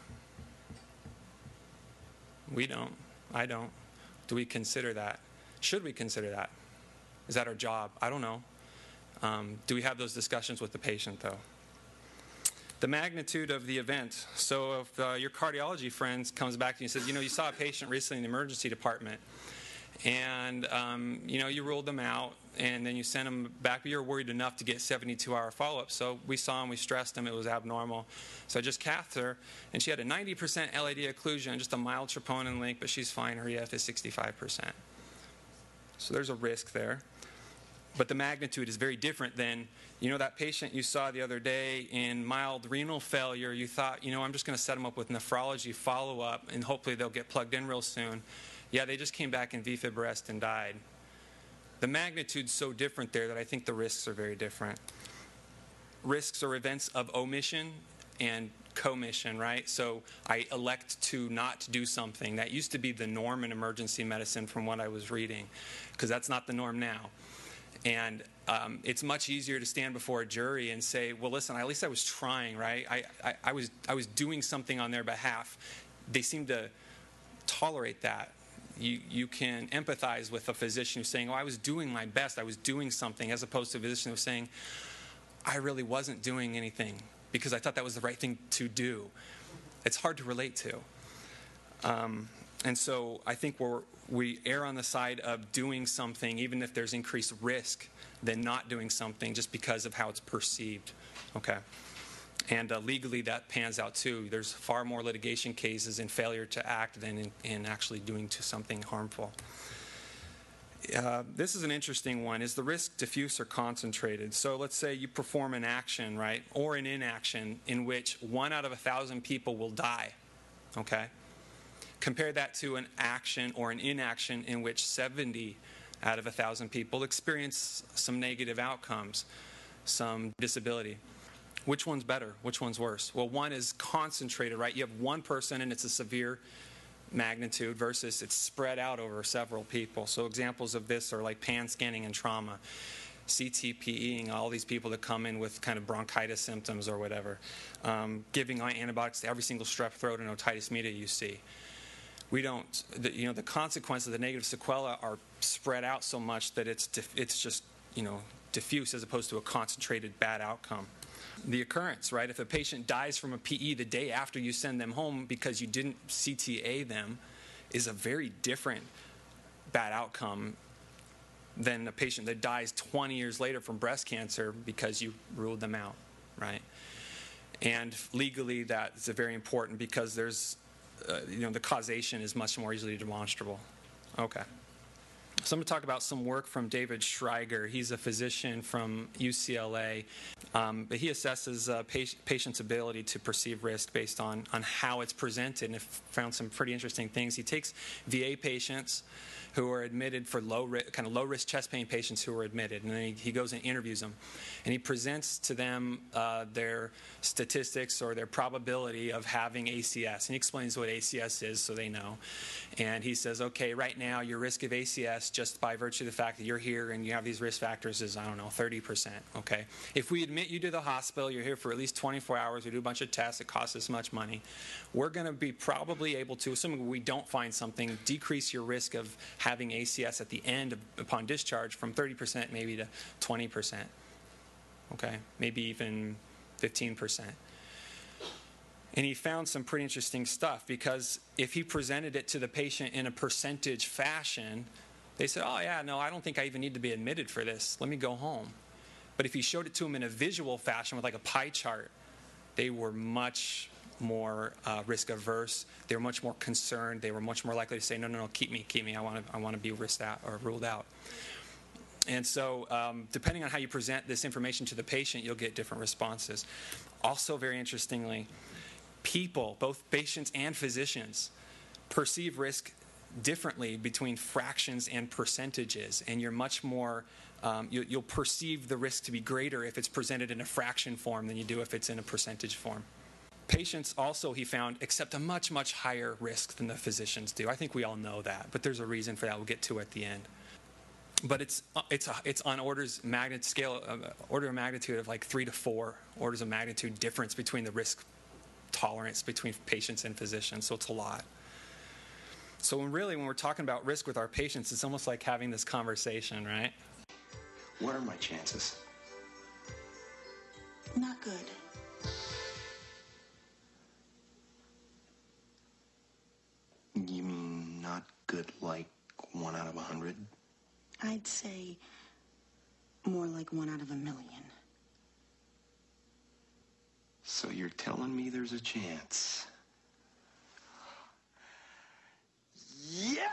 Speaker 5: We don't. I don't. Do we consider that? Should we consider that? Is that our job? I don't know. Do we have those discussions with the patient, though? The magnitude of the event. So if your cardiology friend comes back to you and says, you saw a patient recently in the emergency department, and you ruled them out, and then you sent them back, but you were worried enough to get 72-hour follow-up. So we saw him, we stressed him, it was abnormal. So I just cathed her, and she had a 90% LAD occlusion, just a mild troponin link, but she's fine. Her EF is 65%. So there's a risk there. But the magnitude is very different than, that patient you saw the other day in mild renal failure. You thought, I'm just going to set them up with nephrology follow-up, and hopefully they'll get plugged in real soon. Yeah, they just came back in VFib arrest and died. The magnitude's so different there that I think the risks are very different. Risks are events of omission and commission, right? So I elect to not do something. That used to be the norm in emergency medicine from what I was reading, because that's not the norm now. And it's much easier to stand before a jury and say, well, listen, at least I was trying, right? I was doing something on their behalf. They seem to tolerate that. You can empathize with a physician who's saying, I was doing my best, I was doing something, as opposed to a physician who's saying, I really wasn't doing anything because I thought that was the right thing to do. It's hard to relate to. And so I think we err on the side of doing something, even if there's increased risk, than not doing something just because of how it's perceived. Okay. And legally, that pans out too. There's far more litigation cases in failure to act than in actually doing something harmful. This is an interesting one. Is the risk diffuse or concentrated? So let's say you perform an action, right, or an inaction in which 1 out of 1,000 people will die. Okay. Compare that to an action or an inaction in which 70 out of 1,000 people experience some negative outcomes, some disability. Which one's better? Which one's worse? Well, one is concentrated, right? You have one person and it's a severe magnitude versus it's spread out over several people. So examples of this are like pan scanning and trauma, CTPEing all these people that come in with kind of bronchitis symptoms or whatever, giving antibiotics to every single strep throat and otitis media you see. We don't, the consequences of the negative sequelae are spread out so much that it's just, diffuse as opposed to a concentrated bad outcome. The occurrence, right? If a patient dies from a PE the day after you send them home because you didn't CTA them is a very different bad outcome than a patient that dies 20 years later from breast cancer because you ruled them out, right? And legally that's very important because there's, the causation is much more easily demonstrable. Okay. So I'm going to talk about some work from David Schreiger. He's a physician from UCLA, but he assesses patients' ability to perceive risk based on how it's presented, and found some pretty interesting things. He takes VA patients who are admitted for low-risk chest pain patients who are admitted, and then he goes and interviews them, and he presents to them their statistics or their probability of having ACS, and he explains what ACS is so they know. And he says, okay, right now your risk of ACS, just by virtue of the fact that you're here and you have these risk factors, is, 30%, okay? If we admit you to the hospital, you're here for at least 24 hours, we do a bunch of tests, it costs us much money, we're going to be probably able to, assuming we don't find something, decrease your risk of having ACS at the end upon discharge from 30% maybe to 20%, okay? Maybe even 15%. And he found some pretty interesting stuff, because if he presented it to the patient in a percentage fashion, they said, oh yeah, no, I don't think I even need to be admitted for this. Let me go home. But if he showed it to them in a visual fashion with like a pie chart, they were much more risk averse. They were much more concerned. They were much more likely to say, no, no, no, keep me. I want to be risked out or ruled out. And so depending on how you present this information to the patient, you'll get different responses. Also, very interestingly, people, both patients and physicians, perceive risk differently between fractions and percentages, and you're much more you'll perceive the risk to be greater if it's presented in a fraction form than you do if it's in a percentage form. Patients also, he found, accept a much, much higher risk than the physicians do. I think we all know that, but there's a reason for that we'll get to at the end. But it's on order of magnitude of like 3 to 4 orders of magnitude difference between the risk tolerance between patients and physicians, so it's a lot. So when we're talking about risk with our patients, it's almost like having this conversation, right?
Speaker 6: What are my chances?
Speaker 7: Not good.
Speaker 6: You mean not good like 1 out of 100?
Speaker 7: I'd say more like 1 out of 1,000,000.
Speaker 6: So you're telling me there's a chance? Yeah!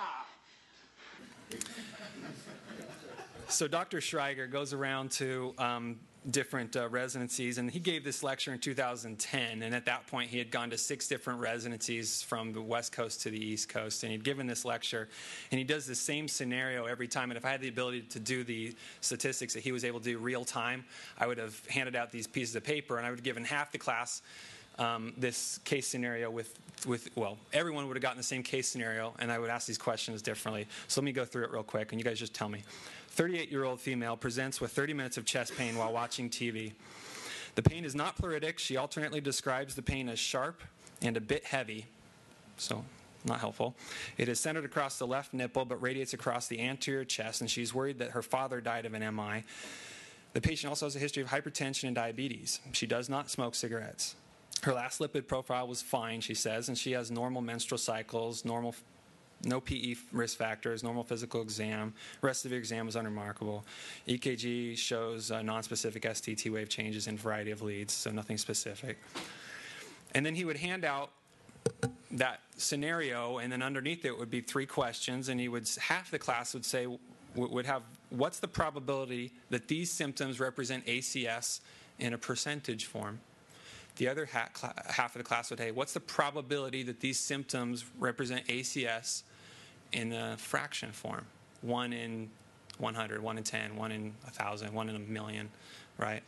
Speaker 5: So Dr. Schreiger goes around to different residencies, and he gave this lecture in 2010, and at that point he had gone to 6 different residencies from the West Coast to the East Coast, and he'd given this lecture, and he does the same scenario every time. And if I had the ability to do the statistics that he was able to do real time, I would have handed out these pieces of paper, and I would have given half the class this case scenario well, everyone would have gotten the same case scenario, and I would ask these questions differently. So let me go through it real quick, and you guys just tell me. 38-year-old female presents with 30 minutes of chest pain while watching TV. The pain is not pleuritic. She alternately describes the pain as sharp and a bit heavy, so not helpful. It is centered across the left nipple but radiates across the anterior chest, and she's worried that her father died of an MI. The patient also has a history of hypertension and diabetes. She does not smoke cigarettes. Her last lipid profile was fine, she says, and she has normal menstrual cycles, no PE risk factors, normal physical exam. The rest of the exam was unremarkable. EKG shows nonspecific ST wave changes in a variety of leads, so nothing specific. And then he would hand out that scenario, and then underneath it would be 3 questions, and half the class would have, what's the probability that these symptoms represent ACS in a percentage form? The other half of the class would say, what's the probability that these symptoms represent ACS in a fraction form? 1 in 100, 1 in 10, 1 in 1,000, 1 in 1,000,000, right?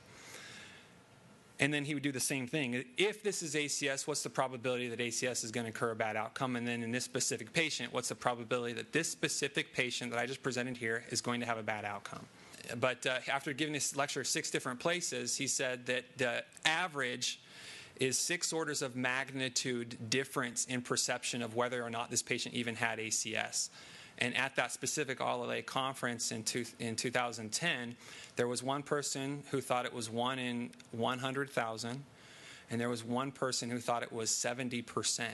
Speaker 5: And then he would do the same thing. If this is ACS, what's the probability that ACS is going to incur a bad outcome? And then in this specific patient, what's the probability that this specific patient that I just presented here is going to have a bad outcome? But after giving this lecture 6 different places, he said that the average is 6 orders of magnitude difference in perception of whether or not this patient even had ACS. And at that specific ALLA conference in 2010, there was one person who thought it was 1 in 100,000, and there was one person who thought it was 70%.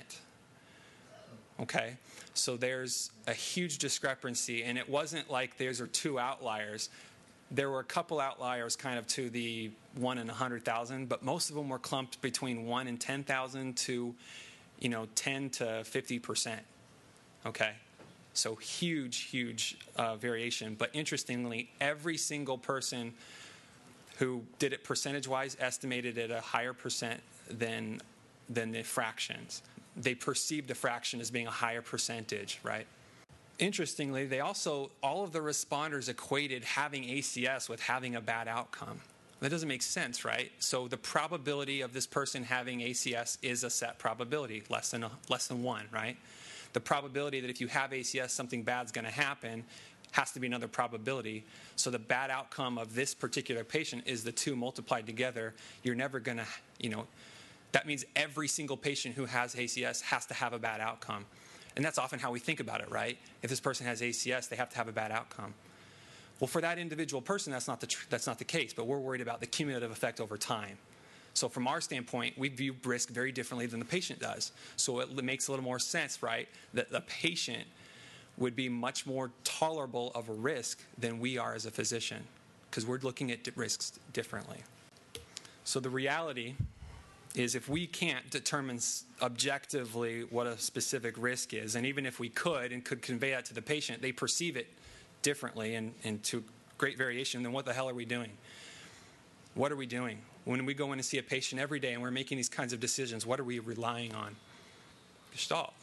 Speaker 5: Okay? So there's a huge discrepancy, and it wasn't like those are 2 outliers. There were a couple outliers kind of to the 1 in 100,000, but most of them were clumped between 1 in 10,000 to, 10 to 50%. Okay? So huge variation. But interestingly, every single person who did it percentage-wise estimated at a higher percent than the fractions. They perceived the fraction as being a higher percentage, right? Interestingly, all of the responders equated having ACS with having a bad outcome. That doesn't make sense, right? So the probability of this person having ACS is a set probability, less than 1, right? The probability that if you have ACS, something bad's going to happen has to be another probability. So the bad outcome of this particular patient is the 2 multiplied together. You're never going to, that means every single patient who has ACS has to have a bad outcome. And that's often how we think about it, right? If this person has ACS, they have to have a bad outcome. Well, for that individual person, that's not the case, but we're worried about the cumulative effect over time. So from our standpoint, we view risk very differently than the patient does. So it makes a little more sense, right, that the patient would be much more tolerable of a risk than we are as a physician, because we're looking at risks differently. So the reality is, if we can't determine objectively what a specific risk is, and even if we could and could convey that to the patient, they perceive it differently and to great variation, then what the hell are we doing? What are we doing? When we go in and see a patient every day and we're making these kinds of decisions, what are we relying on? Gestalt.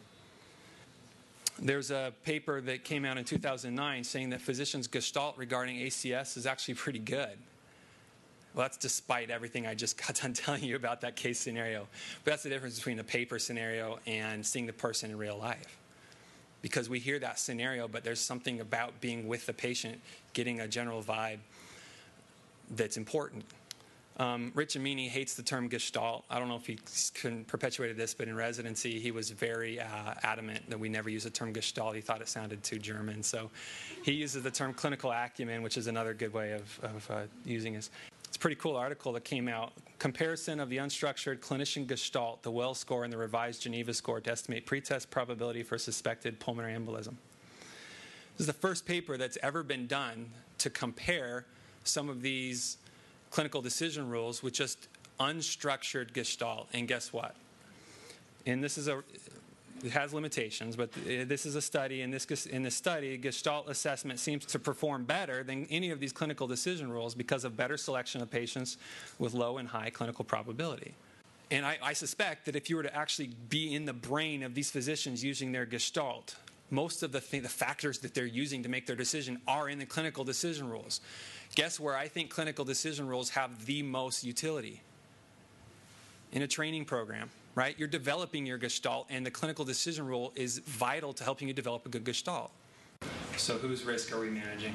Speaker 5: There's a paper that came out in 2009 saying that physicians' Gestalt regarding ACS is actually pretty good. Well, that's despite everything I just got done telling you about that case scenario. But that's the difference between a paper scenario and seeing the person in real life. Because we hear that scenario, but there's something about being with the patient, getting a general vibe that's important. Rich Amini hates the term Gestalt. I don't know if he perpetuated this, but in residency he was very adamant that we never use the term Gestalt. He thought it sounded too German. So he uses the term clinical acumen, which is another good way of using this. It's a pretty cool article that came out. Comparison of the unstructured clinician Gestalt, the Wells score, and the revised Geneva score to estimate pretest probability for suspected pulmonary embolism. This is the first paper that's ever been done to compare some of these clinical decision rules with just unstructured Gestalt. And guess what? And this is it has limitations, but this is a study. In this study, Gestalt assessment seems to perform better than any of these clinical decision rules because of better selection of patients with low and high clinical probability. And I suspect that if you were to actually be in the brain of these physicians using their Gestalt, most of the factors that they're using to make their decision are in the clinical decision rules. Guess where I think clinical decision rules have the most utility? In a training program, right? You're developing your Gestalt, and the clinical decision rule is vital to helping you develop a good Gestalt. So whose risk are we managing?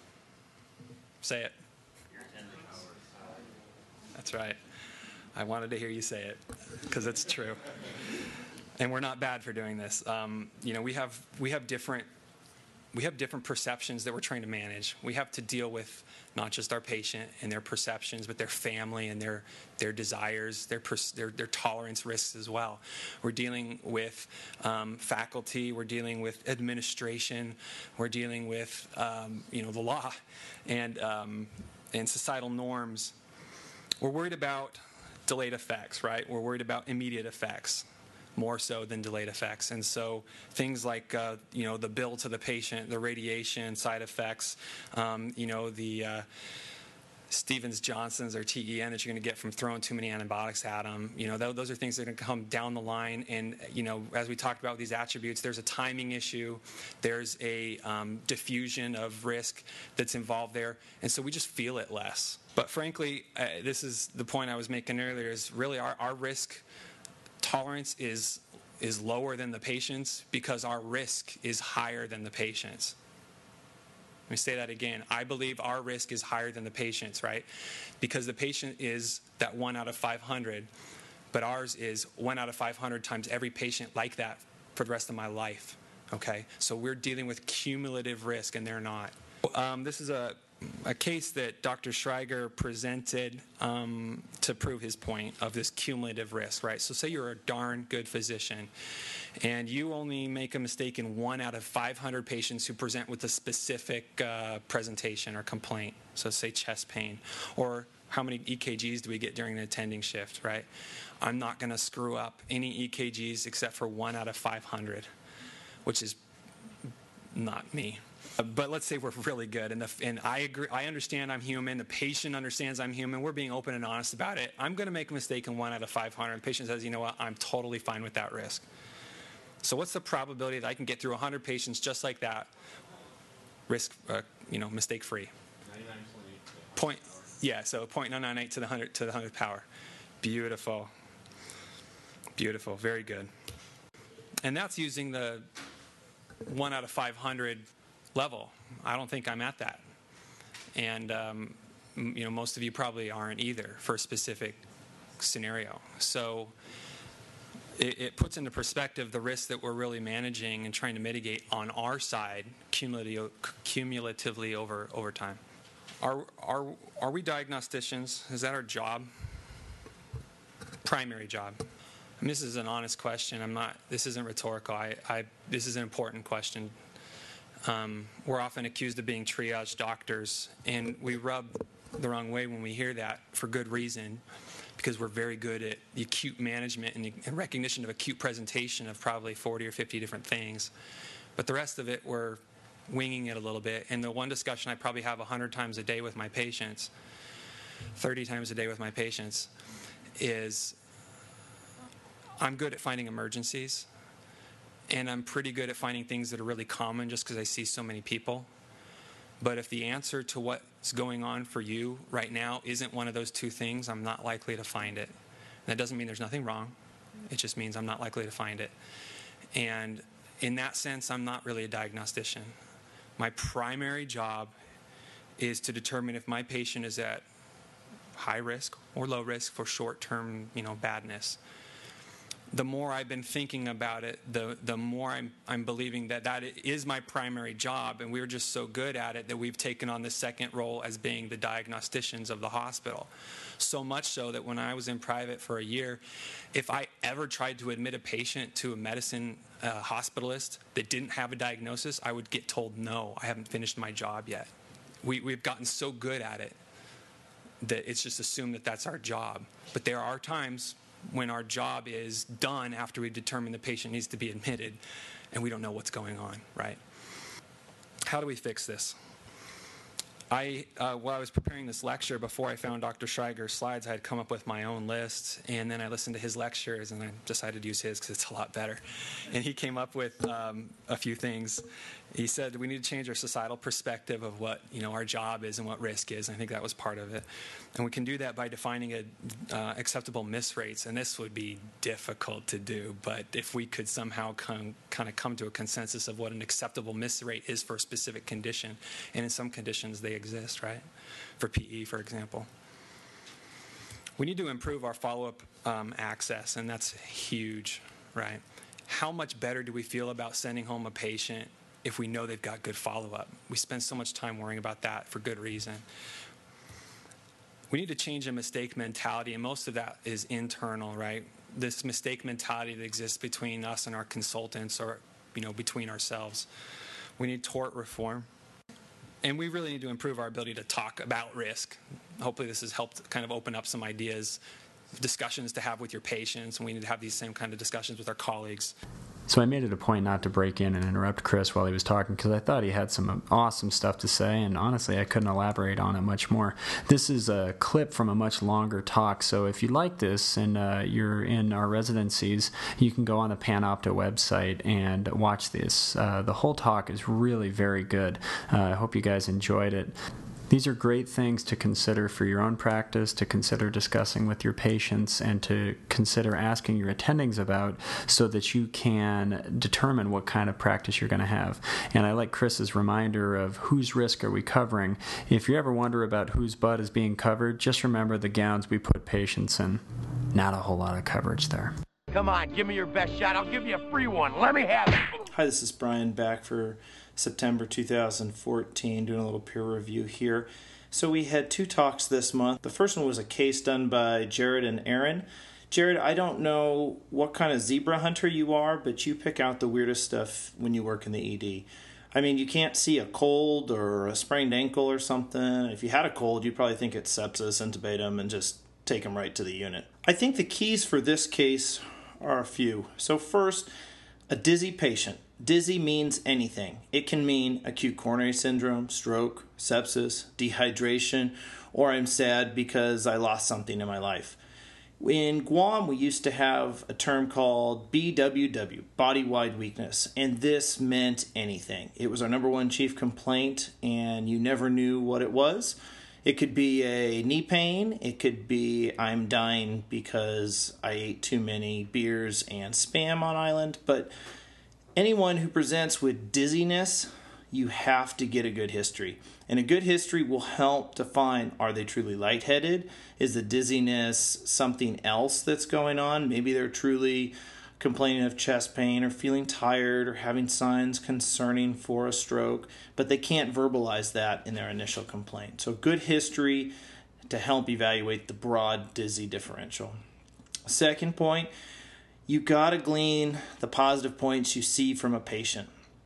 Speaker 5: Say it. That's right. I wanted to hear you say it, because it's true. And we're not bad for doing this. We have different perceptions that we're trying to manage. We have to deal with not just our patient and their perceptions, but their family and their desires, their tolerance risks as well. We're dealing with faculty. We're dealing with administration. We're dealing with the law and societal norms. We're worried about delayed effects, right? We're worried about immediate effects, more so than delayed effects. And so things like, the bill to the patient, the radiation side effects, the Stevens-Johnson's or TEN that you're going to get from throwing too many antibiotics at them. Those are things that are going to come down the line. And, as we talked about with these attributes, there's a timing issue. There's a diffusion of risk that's involved there. And so we just feel it less. But frankly, this is the point I was making earlier, is really our risk tolerance is lower than the patient's because our risk is higher than the patient's. Let me say that again. I believe our risk is higher than the patient's, right? Because the patient is that 1 out of 500, but ours is 1 out of 500 times every patient like that for the rest of my life, okay? So we're dealing with cumulative risk, and they're not. This is a case that Dr. Schreiger presented to prove his point of this cumulative risk, right? So say you're a darn good physician, and you only make a mistake in 1 out of 500 patients who present with a specific presentation or complaint. So say chest pain, or how many EKGs do we get during an attending shift, right? I'm not going to screw up any EKGs except for 1 out of 500, which is not me. But let's say we're really good, and I agree. I understand I'm human. The patient understands I'm human. We're being open and honest about it. I'm going to make a mistake in 1 out of 500. The patient says, you know what, I'm totally fine with that risk. So what's the probability that I can get through 100 patients just like that, mistake-free? 99.8. So 0.998 to the 100th power. Beautiful. Beautiful. Very good. And that's using the 1 out of 500 level. I don't think I'm at that. And, most of you probably aren't either for a specific scenario. So it puts into perspective the risk that we're really managing and trying to mitigate on our side cumulatively over time. Are we diagnosticians? Is that our job? primary job. And this is an honest question. This isn't rhetorical. This is an important question. We're often accused of being triage doctors, and we rub the wrong way when we hear that for good reason, because we're very good at the acute management and recognition of acute presentation of probably 40 or 50 different things. But the rest of it, we're winging it a little bit. And the one discussion I probably have 100 times a day with my patients, 30 times a day with my patients, is I'm good at finding emergencies, and I'm pretty good at finding things that are really common just because I see so many people. But if the answer to what's going on for you right now isn't one of those two things, I'm not likely to find it. And that doesn't mean there's nothing wrong. It just means I'm not likely to find it. And in that sense, I'm not really a diagnostician. My primary job is to determine if my patient is at high risk or low risk for short-term, badness. The more I've been thinking about it, the more I'm believing that is my primary job, and we're just so good at it that we've taken on the second role as being the diagnosticians of the hospital. So much so that when I was in private for a year, if I ever tried to admit a patient to a medicine hospitalist that didn't have a diagnosis, I would get told, no, I haven't finished my job yet. We've gotten so good at it that it's just assumed that that's our job. But there are times when our job is done after we've determined the patient needs to be admitted and we don't know what's going on, right? How do we fix this? While I was preparing this lecture, before I found Dr. Schreiger's slides, I had come up with my own list, and then I listened to his lectures, and I decided to use his because it's a lot better. And he came up with a few things. He said we need to change our societal perspective of what our job is and what risk is. I think that was part of it. And we can do that by defining acceptable miss rates, and this would be difficult to do, but if we could somehow kind of come to a consensus of what an acceptable miss rate is for a specific condition, and in some conditions they exist, right? For PE, for example. We need to improve our follow-up access, and that's huge, right? How much better do we feel about sending home a patient if we know they've got good follow-up? We spend so much time worrying about that for good reason. We need to change a mistake mentality, and most of that is internal, right? This mistake mentality that exists between us and our consultants, or between ourselves. We need tort reform. And we really need to improve our ability to talk about risk. Hopefully this has helped kind of open up some ideas, discussions to have with your patients, and we need to have these same kind of discussions with our colleagues.
Speaker 1: So I made it a point not to break in and interrupt Chris while he was talking because I thought he had some awesome stuff to say, and honestly I couldn't elaborate on it much more. This is a clip from a much longer talk, so if you like this and you're in our residencies, you can go on the PanOpta website and watch this. The whole talk is really very good. I hope you guys enjoyed it. These are great things to consider for your own practice, to consider discussing with your patients, and to consider asking your attendings about so that you can determine what kind of practice you're going to have. And I like Chris's reminder of whose risk are we covering. If you ever wonder about whose butt is being covered, just remember the gowns we put patients in. Not a whole lot of coverage there.
Speaker 8: Come on, give me your best shot. I'll give you a free one. Let me have it.
Speaker 9: Hi, this is Brian back for September 2014, doing a little peer review here. So we had 2 talks this month. The first one was a case done by Jared and Aaron. Jared, I don't know what kind of zebra hunter you are, but you pick out the weirdest stuff when you work in the ED. I mean, you can't see a cold or a sprained ankle or something. If you had a cold, you'd probably think it's sepsis, intubate them, and just take them right to the unit. I think the keys for this case are a few. So first, a dizzy patient. Dizzy means anything. It can mean acute coronary syndrome, stroke, sepsis, dehydration, or I'm sad because I lost something in my life. In Guam, we used to have a term called BWW, body-wide weakness, and this meant anything. It was our #1 chief complaint, and you never knew what it was. It could be a knee pain. It could be I'm dying because I ate too many beers and Spam on island, but anyone who presents with dizziness, you have to get a good history. And a good history will help define, are they truly lightheaded? Is the dizziness something else that's going on? Maybe they're truly complaining of chest pain or feeling tired or having signs concerning for a stroke, but they can't verbalize that in their initial complaint. So good history to help evaluate the broad dizzy differential. Second point, you got to glean the positive points you see from a patient.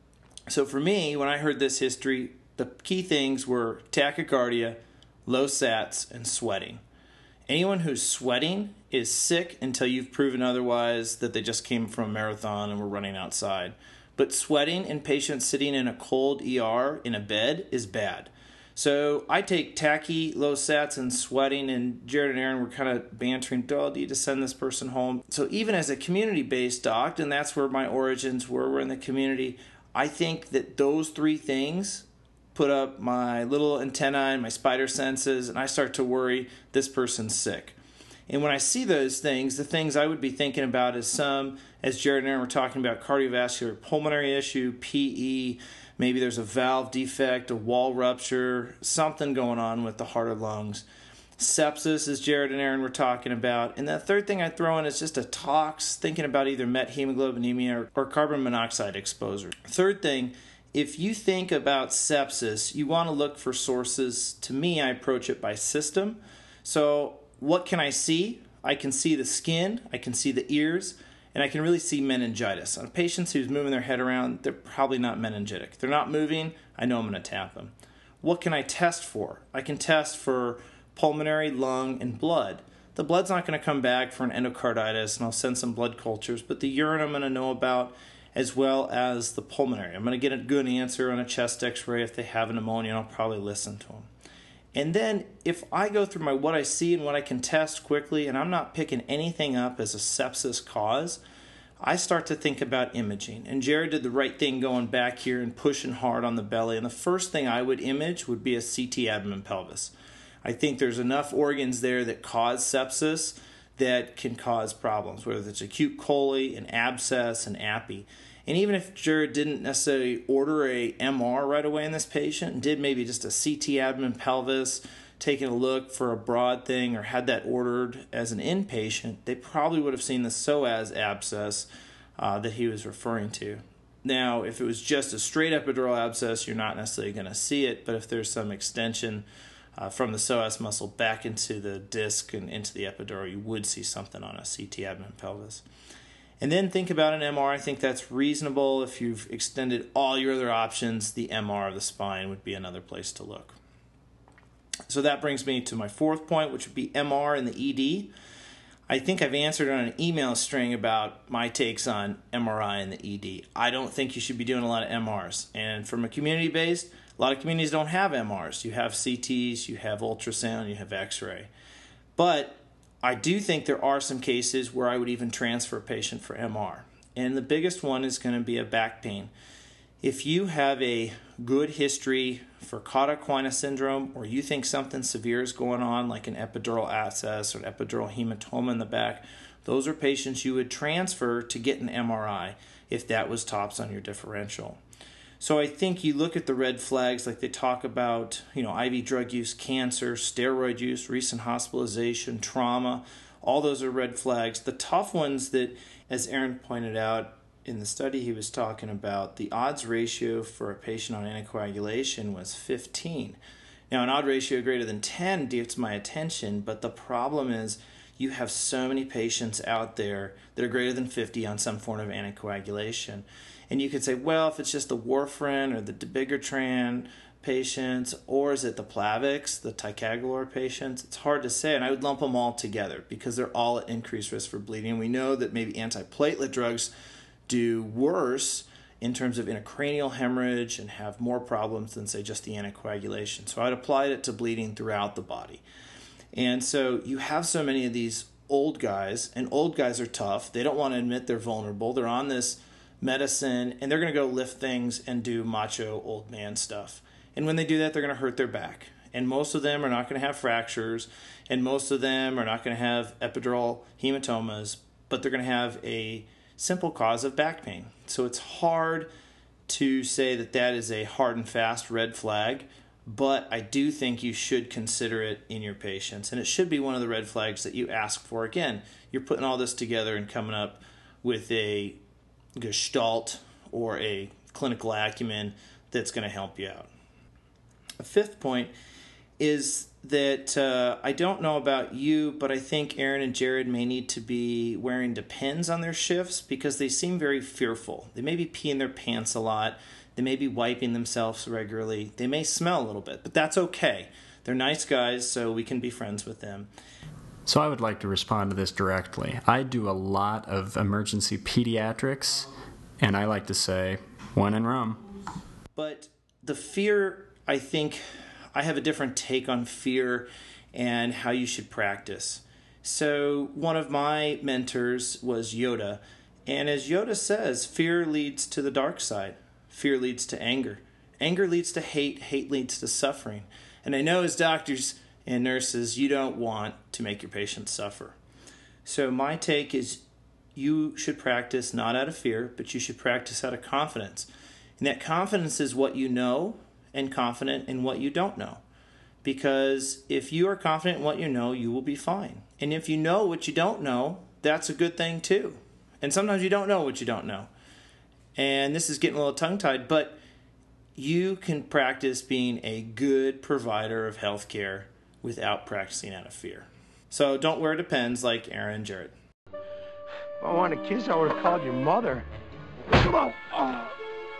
Speaker 9: So for me, when I heard this history, the key things were tachycardia, low sats, and sweating. Anyone who's sweating is sick until you've proven otherwise, that they just came from a marathon and were running outside. But sweating in patients sitting in a cold ER in a bed is bad. So I take tachy, low sats, and sweating, and Jared and Aaron were kind of bantering, do you need to send this person home? So even as a community-based doc, and that's where my origins were, we're in the community, I think that those three things put up my little antennae and my spider senses, and I start to worry this person's sick. And when I see those things, the things I would be thinking about is some, as Jared and Aaron were talking about, cardiovascular pulmonary issue, PE, maybe there's a valve defect, a wall rupture, something going on with the heart or lungs. Sepsis, as Jared and Aaron were talking about. And the third thing I throw in is just a tox, thinking about either methemoglobinemia or carbon monoxide exposure. Third thing, if you think about sepsis, you want to look for sources. To me, I approach it by system. So what can I see? I can see the skin, I can see the ears, and I can really see meningitis. On patients who's moving their head around, they're probably not meningitic. If they're not moving, I know I'm going to tap them. What can I test for? I can test for pulmonary, lung, and blood. The blood's not going to come back for an endocarditis, and I'll send some blood cultures, but the urine I'm going to know about, as well as the pulmonary. I'm going to get a good answer on a chest x-ray if they have a pneumonia, and I'll probably listen to them. And then if I go through my what I see and what I can test quickly, and I'm not picking anything up as a sepsis cause, I start to think about imaging. And Jared did the right thing going back here and pushing hard on the belly. And the first thing I would image would be a CT abdomen pelvis. I think there's enough organs there that cause sepsis that can cause problems, whether it's acute coli, an abscess, an appy. And even if Jared didn't necessarily order a MR right away in this patient, and did maybe just a CT abdomen pelvis, taking a look for a broad thing, or had that ordered as an inpatient, they probably would have seen the psoas abscess that he was referring to. Now, if it was just a straight epidural abscess, you're not necessarily going to see it, but if there's some extension from the psoas muscle back into the disc and into the epidural, you would see something on a CT abdomen pelvis. And then think about an MR. I think that's reasonable. If you've extended all your other options, the MR of the spine would be another place to look. So that brings me to my fourth point, which would be MR and the ED. I think I've answered on an email string about my takes on MRI and the ED. I don't think you should be doing a lot of MRs. And from a community-based, a lot of communities don't have MRs. You have CTs, you have ultrasound, you have X-ray. But I do think there are some cases where I would even transfer a patient for MR. And the biggest one is going to be a back pain. If you have a good history for cauda-equina syndrome, or you think something severe is going on, like an epidural abscess or an epidural hematoma in the back, those are patients you would transfer to get an MRI if that was tops on your differential. So I think you look at the red flags like they talk about, IV drug use, cancer, steroid use, recent hospitalization, trauma. All those are red flags. The tough ones that, as Aaron pointed out in the study he was talking about, the odds ratio for a patient on anticoagulation was 15. Now, an odd ratio greater than 10 gets my attention, but the problem is you have so many patients out there that are greater than 50 on some form of anticoagulation. And you could say, well, if it's just the warfarin or the dabigatran patients, or is it the Plavix, the ticagrelor patients? It's hard to say, and I would lump them all together because they're all at increased risk for bleeding. We know that maybe antiplatelet drugs do worse in terms of intracranial hemorrhage and have more problems than, say, just the anticoagulation. So I'd apply it to bleeding throughout the body. And so you have so many of these old guys, and old guys are tough. They don't want to admit they're vulnerable. They're on this medicine, and they're going to go lift things and do macho old man stuff. And when they do that, they're going to hurt their back. And most of them are not going to have fractures, and most of them are not going to have epidural hematomas, but they're going to have a simple cause of back pain. So it's hard to say that that is a hard and fast red flag, but I do think you should consider it in your patients. And it should be one of the red flags that you ask for. Again, you're putting all this together and coming up with a gestalt or a clinical acumen that's going to help you out. A fifth point is that I don't know about you, but I think Aaron and Jared may need to be wearing Depends on their shifts because they seem very fearful. They may be peeing their pants a lot. They may be wiping themselves regularly. They may smell a little bit, but that's okay. They're nice guys, so we can be friends with them.
Speaker 1: So I would like to respond to this directly. I do a lot of emergency pediatrics, and I like to say, when in Rome.
Speaker 9: But the fear, I think, I have a different take on fear and how you should practice. So one of my mentors was Yoda. And as Yoda says, fear leads to the dark side. Fear leads to anger. Anger leads to hate. Hate leads to suffering. And I know as doctors and nurses, you don't want to make your patients suffer. So my take is you should practice not out of fear, but you should practice out of confidence. And that confidence is what you know and confident in what you don't know. Because if you are confident in what you know, you will be fine. And if you know what you don't know, that's a good thing too. And sometimes you don't know what you don't know. And this is getting a little tongue-tied, but you can practice being a good provider of healthcare without practicing out of fear. So don't wear Depends like Aaron and Jared.
Speaker 8: If I wanted a kiss, I would have called your mother. Come on. Oh,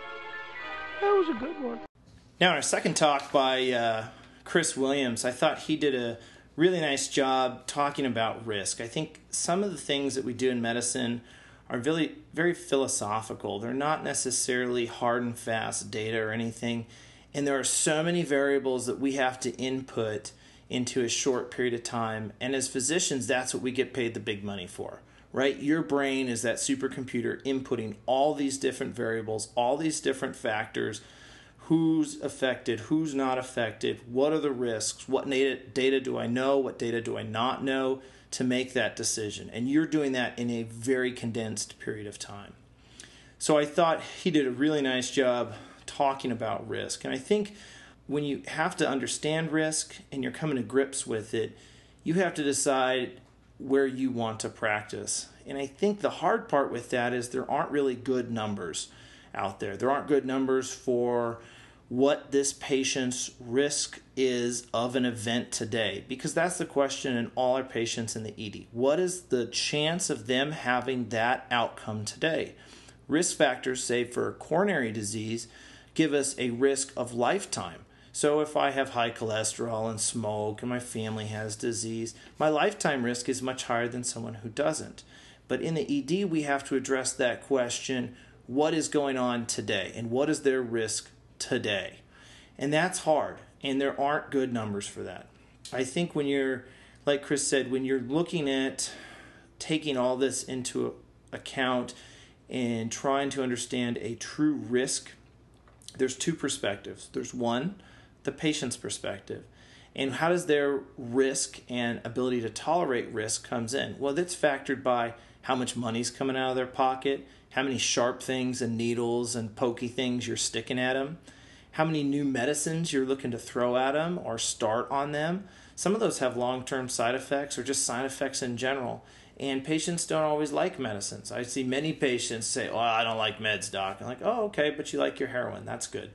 Speaker 8: that was a good one.
Speaker 9: Now, in our second talk by Chris Williams, I thought he did a really nice job talking about risk. I think some of the things that we do in medicine are really very philosophical. They're not necessarily hard and fast data or anything. And there are so many variables that we have to input into a short period of time. And as physicians, that's what we get paid the big money for, right? Your brain is that supercomputer inputting all these different variables, all these different factors, who's affected, who's not affected, what are the risks, what data do I know, what data do I not know to make that decision. And you're doing that in a very condensed period of time. So I thought he did a really nice job talking about risk. And I think when you have to understand risk and you're coming to grips with it, you have to decide where you want to practice. And I think the hard part with that is there aren't really good numbers out there. There aren't good numbers for what this patient's risk is of an event today, because that's the question in all our patients in the ED. What is the chance of them having that outcome today? Risk factors, say for coronary disease, give us a risk of lifetime. So if I have high cholesterol and smoke and my family has disease, my lifetime risk is much higher than someone who doesn't. But in the ED, we have to address that question, what is going on today and what is their risk today? And that's hard, and there aren't good numbers for that. I think when you're, like Chris said, when you're looking at taking all this into account and trying to understand a true risk, there's two perspectives. There's one, the patient's perspective, and how does their risk and ability to tolerate risk comes in? Well, that's factored by how much money's coming out of their pocket, how many sharp things and needles and pokey things you're sticking at them, how many new medicines you're looking to throw at them or start on them. Some of those have long-term side effects or just side effects in general. And patients don't always like medicines. I see many patients say, oh, I don't like meds, doc. I'm like, oh, okay, but you like your heroin. That's good.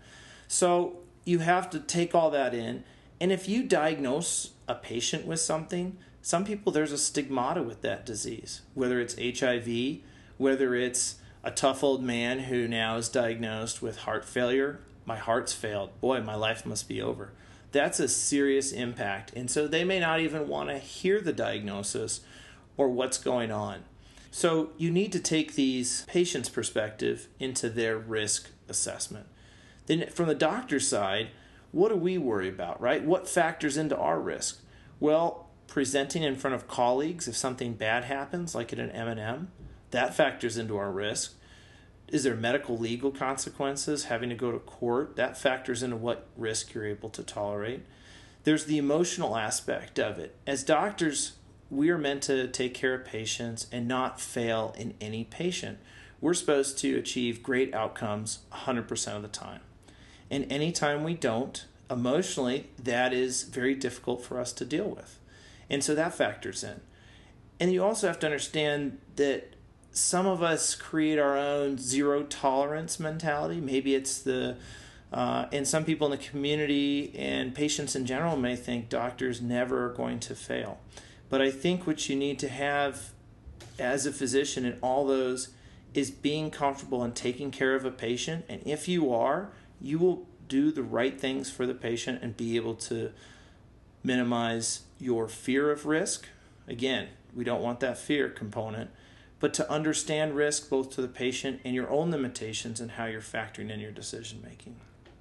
Speaker 9: So you have to take all that in. And if you diagnose a patient with something, some people, there's a stigmata with that disease, whether it's HIV, whether it's a tough old man who now is diagnosed with heart failure. My heart's failed. Boy, my life must be over. That's a serious impact. And so they may not even want to hear the diagnosis or what's going on. So you need to take these patients' perspective into their risk assessment. Then from the doctor's side, what do we worry about, right? What factors into our risk? Well, presenting in front of colleagues if something bad happens, like at an M&M, that factors into our risk. Is there medical legal consequences, having to go to court? That factors into what risk you're able to tolerate. There's the emotional aspect of it. As doctors, we are meant to take care of patients and not fail in any patient. We're supposed to achieve great outcomes 100% of the time. And anytime we don't, emotionally, that is very difficult for us to deal with. And so that factors in. And you also have to understand that some of us create our own zero tolerance mentality. Maybe it's the And some people in the community and patients in general may think doctors never are going to fail. But I think what you need to have as a physician in all those is being comfortable in taking care of a patient. And if you are, you will do the right things for the patient and be able to minimize your fear of risk. Again, we don't want that fear component, but to understand risk both to the patient and your own limitations and how you're factoring in your decision making.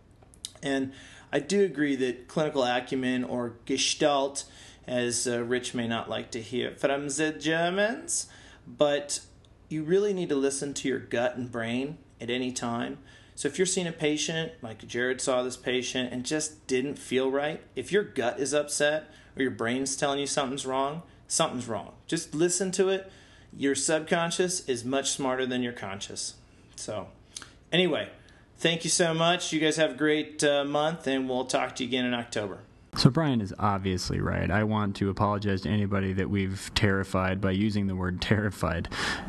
Speaker 9: And I do agree that clinical acumen, or Gestalt, as Rich may not like to hear from the Germans, but you really need to listen to your gut and brain at any time. So if you're seeing a patient, like Jared saw this patient, and just didn't feel right, if your gut is upset or your brain's telling you something's wrong, something's wrong. Just listen to it. Your subconscious is much smarter than your conscious. So anyway, thank you so much. You guys have a great month, and we'll talk to you again in October.
Speaker 1: So Brian is obviously right. I want to apologize to anybody that we've terrified by using the word terrified.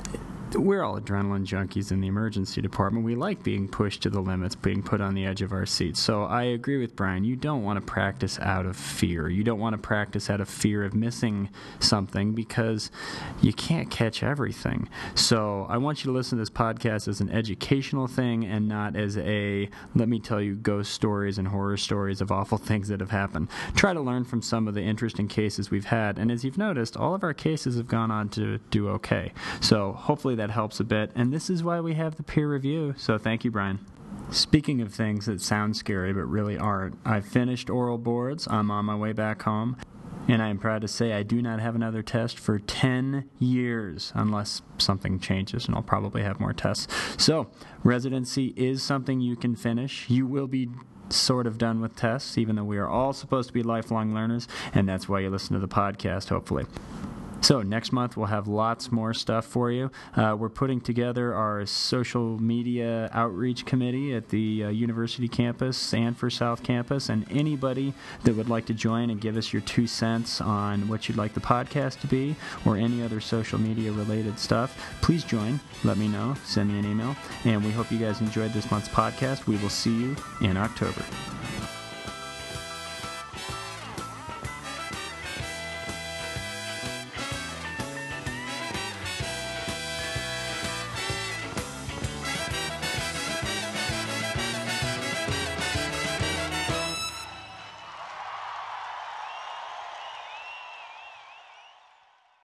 Speaker 1: We're all adrenaline junkies in the emergency department. We like being pushed to the limits, being put on the edge of our seats. So I agree with Brian. You don't want to practice out of fear. You don't want to practice out of fear of missing something because you can't catch everything. So I want you to listen to this podcast as an educational thing and not as a, let me tell you ghost stories and horror stories of awful things that have happened. Try to learn from some of the interesting cases we've had. And as you've noticed, all of our cases have gone on to do okay. So hopefully that helps a bit, and this is why we have the peer review, so thank you, Brian. Speaking of things that sound scary but really aren't, I've finished oral boards, I'm on my way back home, and I am proud to say I do not have another test for 10 years, unless something changes, and I'll probably have more tests. So, residency is something you can finish. You will be sort of done with tests, even though we are all supposed to be lifelong learners, and that's why you listen to the podcast, hopefully. So next month we'll have lots more stuff for you. We're putting together our social media outreach committee at the university campus and for South Campus, and anybody that would like to join and give us your 2 cents on what you'd like the podcast to be or any other social media related stuff, please join. Let me know. Send me an email. And we hope you guys enjoyed this month's podcast. We will see you in October.